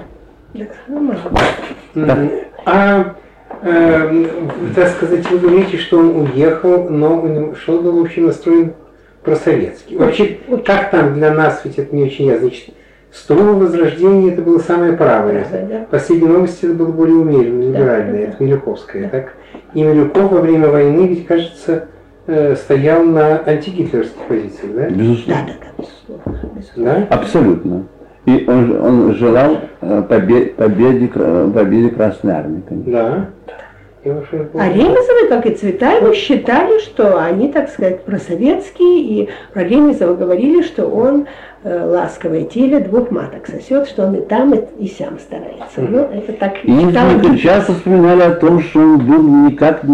Так сказать, вы говорите, что он уехал, но что он был вообще настроен просоветский. Вообще, как там для нас, ведь это не очень ясно. Значит, Столово Возрождение это было самое правое. Да. Последние новости это было более умеренное, либеральное, это Милюковское. Так? И Милюков во время войны, ведь, кажется, стоял на антигитлеровских позициях, да? Безусловно. Да. Да? Абсолютно. И он желал победе Красной Армии, конечно. Да. А Ремезовы, как и Цветаевы, считали, что они, так сказать, просоветские, и про Ремезова говорили, что он ласковое тело 2 маток сосет, что он и там, и сям старается. Ну, это так. И несколько часто вспоминали о том, что он был никем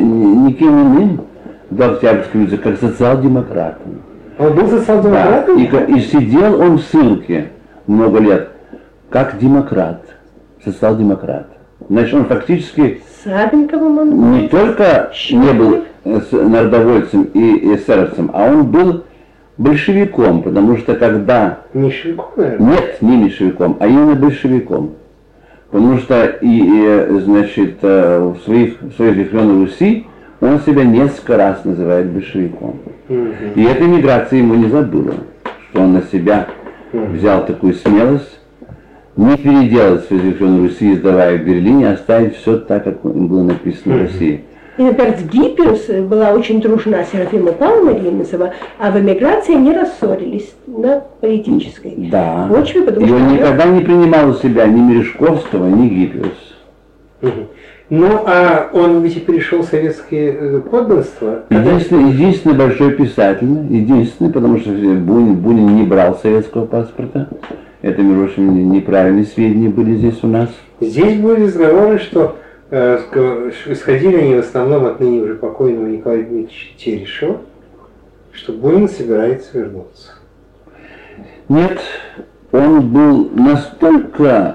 иным в Октябрьском языке, как социал-демократом. Он был социал-демократом? Да, и сидел он в ссылке много лет, как демократ, социал-демократ. Значит, он фактически не только не был народовольцем и эсеровцем, а он был большевиком, потому что когда... Меньшевиком, наверное? Нет, не меньшевиком, а именно большевиком. Потому что значит, в своей Ветхой Руси он себя несколько раз называет большевиком. И эта миграция ему не забыла, что он на себя взял такую смелость, не переделать свою Ветхой Руси, издавая в Берлине, оставить все так, как было написано в России. И, например, с Гиппиус была очень дружна Серафима Павловна Ремезова, а в эмиграции они рассорились на политической почве, потому что... И он никогда не принимал у себя ни Мережковского, ни Гиппиус. Ну, а он ведь перешел в советское подданство. Единственный большой писатель, единственный, потому что Бунин не брал советского паспорта. Это, между прочим, неправильные сведения были здесь у нас. Здесь были разговоры, что исходили они в основном от ныне уже покойного Николая Дмитриевича Терешева, что Бунин собирается вернуться. Нет, он был настолько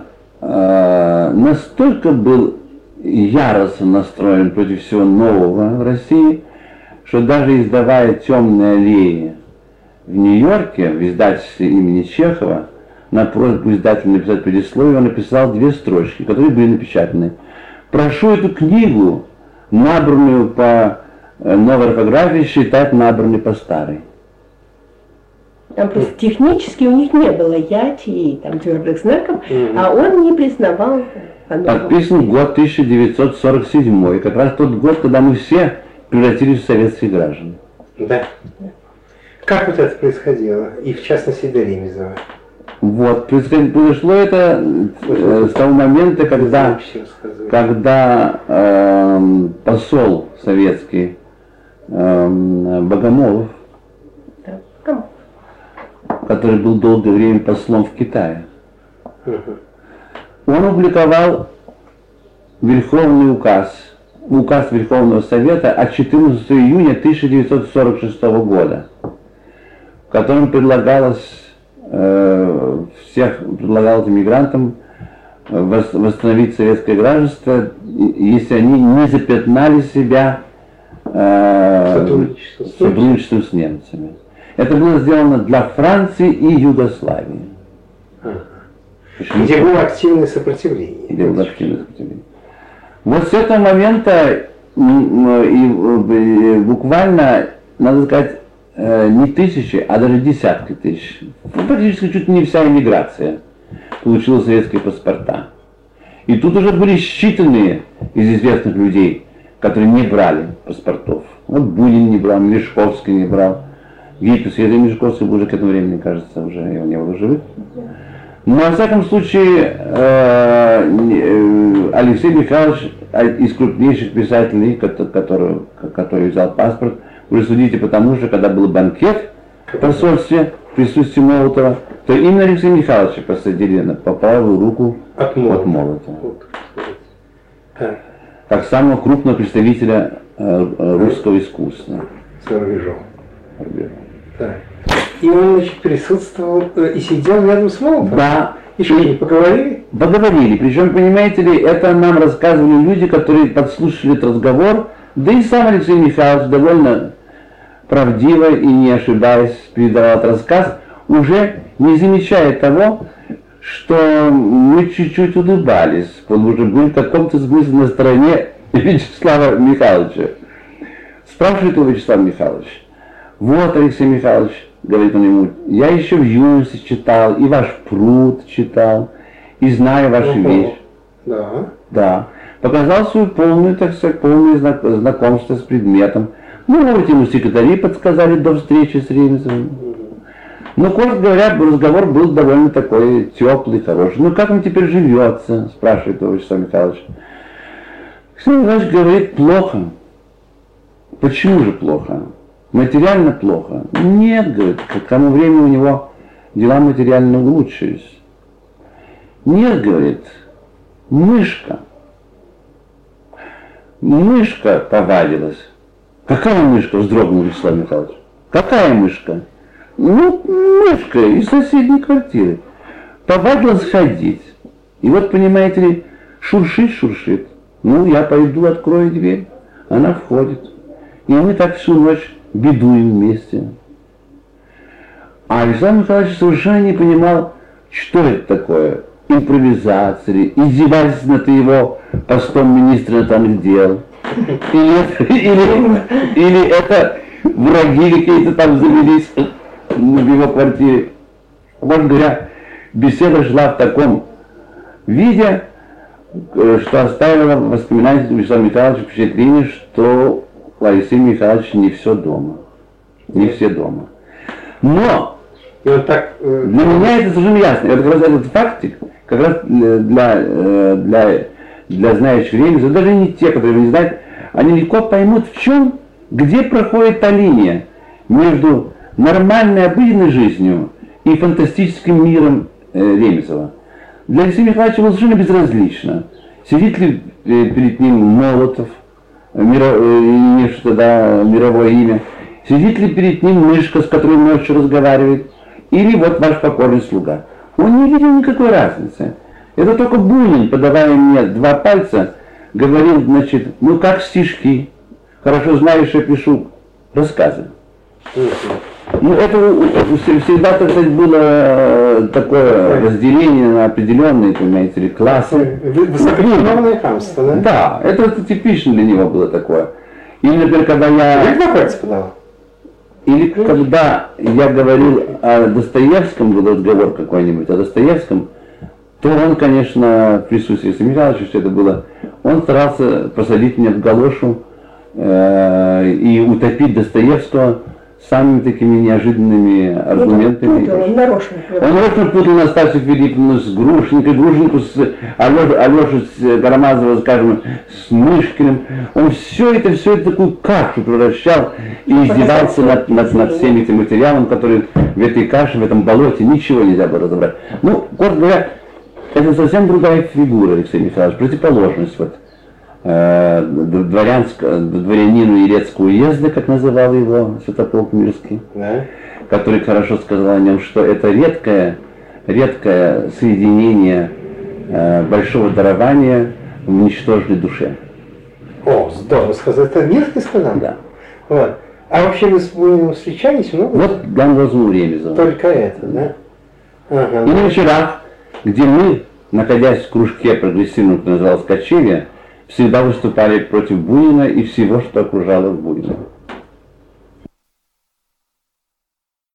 был яростно настроен против всего нового в России, что даже издавая «Темные аллеи» в Нью-Йорке, в издательстве имени Чехова, на просьбу издателя написать предисловие, он написал 2 строчки, которые были напечатаны. «Прошу эту книгу, набранную по новой орфографии, считать набранной по старой». Там просто технически у них не было яти и там твердых знаков, а он не признавал. Подписан год 1947, как раз тот год, когда мы все превратились в советских граждан. Да. Как вот это происходило? И в частности до Ремезова. Вот, произошло это с того момента, когда посол советский Богомолов, который был долгое время послом в Китае, он опубликовал Верховный указ Верховного Совета от 14 июня 1946 года, в котором предлагалось иммигрантам восстановить советское гражданство, если они не запятнали себя сотрудничеством с немцами. Это было сделано для Франции и Югославии. Где было активное сопротивление. Вот с этого момента буквально, надо сказать, не тысячи, а даже десятки тысяч, практически чуть не вся иммиграция получила советские паспорта. И тут уже были считанные из известных людей, которые не брали паспортов. Вот Бунин не брал, Мережковский не брал, Гиппиус, Мережковский был уже к этому времени, кажется, уже его не было живых. Но, во всяком случае, Алексей Михайлович, из крупнейших писателей, который взял паспорт, вы судите, потому что, когда был банкет в посольстве в присутствии Молотова, то именно Алексея Михайловича посадили по правую руку от Молотова. как самого крупного представителя русского искусства. За рубежом. Да. И он, значит, присутствовал и сидел рядом с Молотовым? Да. И что, они поговорили? Поговорили. Причем, понимаете ли, это нам рассказывали люди, которые подслушали этот разговор, да и сам Алексей Михайлович довольно правдиво и не ошибаясь передавал этот рассказ, уже не замечая того, что мы чуть-чуть улыбались, он уже был в каком-то смысле на стороне Вячеслава Михайловича. Спрашивает его Вячеслав Михайлович: вот, Алексей Михайлович, говорит он ему, я еще в юности читал, и ваш пруд читал, и знаю ваши вещи. Да. Да. Показал свою полную, так сказать, полное знакомство с предметом. Ну, вот ему секретари подсказали до встречи с Ремезовым. Ну, коротко говоря, разговор был довольно такой теплый, хороший. Ну, как он теперь живется, спрашивает его Вячеслав Михайлович. Алексей Михайлович говорит, плохо. Почему же плохо? Материально плохо? Нет, говорит, к тому времени у него дела материально улучшились. Нет, говорит, мышка. Мышка повадилась. Какая мышка? Вздрогнул Вячеслав Михайлович. Какая мышка? Ну, мышка из соседней квартиры. Повадилась ходить. И вот, понимаете ли, шуршит. Ну, я пойду, открою дверь. Она входит. И мы так всю ночь бедуем вместе. А Вячеслав Михайлович совершенно не понимал, что это такое. Импровизация, издевались над его постом министра иностранных дел. Или это враги какие-то там завелись в его квартире. Можно говоря, беседа шла в таком виде, что оставила в воспоминаниях Вячеслава Михайловича впечатление, что у Алексея Михайловича не все дома. Не все дома. Но и вот так, для меня это совершенно ясно. Это как раз этот фактик, как раз для знающих Ремезова, даже не те, которые не знают, они легко поймут, в чем, где проходит та линия между нормальной, обыденной жизнью и фантастическим миром Ремезова. Для Алексея Михайловича было совершенно безразлично, сидит ли перед ним Молотов, мировое имя, сидит ли перед ним мышка, с которой он ночью разговаривает, или вот ваш покорный слуга. Он не видел никакой разницы. Это только Бунин, подавая мне 2 пальца, говорил, значит, ну как стишки, хорошо знаешь, я пишу рассказы. Ну это всегда, так сказать, было такое разделение на определенные, понимаете ли, классы. Высококлассное хамство, да? Да, это типично для него было такое. Или, например, когда когда я говорил о Достоевском, был разговор какой-нибудь о Достоевском, то он, конечно, в присутствии Алексея Михайловича, все это было, он старался посадить меня в галошу и утопить Достоевского самыми такими неожиданными аргументами. Он нарочно путал Настасью Филипповну с Грушенко с Алешу Карамазова, скажем, с Мышкиным. Он все это такую кашу превращал и издевался над всеми этим материалом, который в этой каше, в этом болоте, ничего нельзя было разобрать. Ну, коротко говоря, это совсем другая фигура, Алексей Михайлович, противоположность вот дворянину Елецкого уезда, как называл его Святополк Мирский, да, который хорошо сказал о нем, что это редкое соединение большого дарования в ничтожной душе. О, здорово сказал. Это Мирский сказал? Да. Вот. А вообще вы с Буниным встречались много? Вот главным образом у Ремезова. Только это, да? Ага. И на вечерах, где мы, находясь в кружке прогрессивном, который назывался «Кочевья», всегда выступали против Бунина и всего, что окружало Бунина.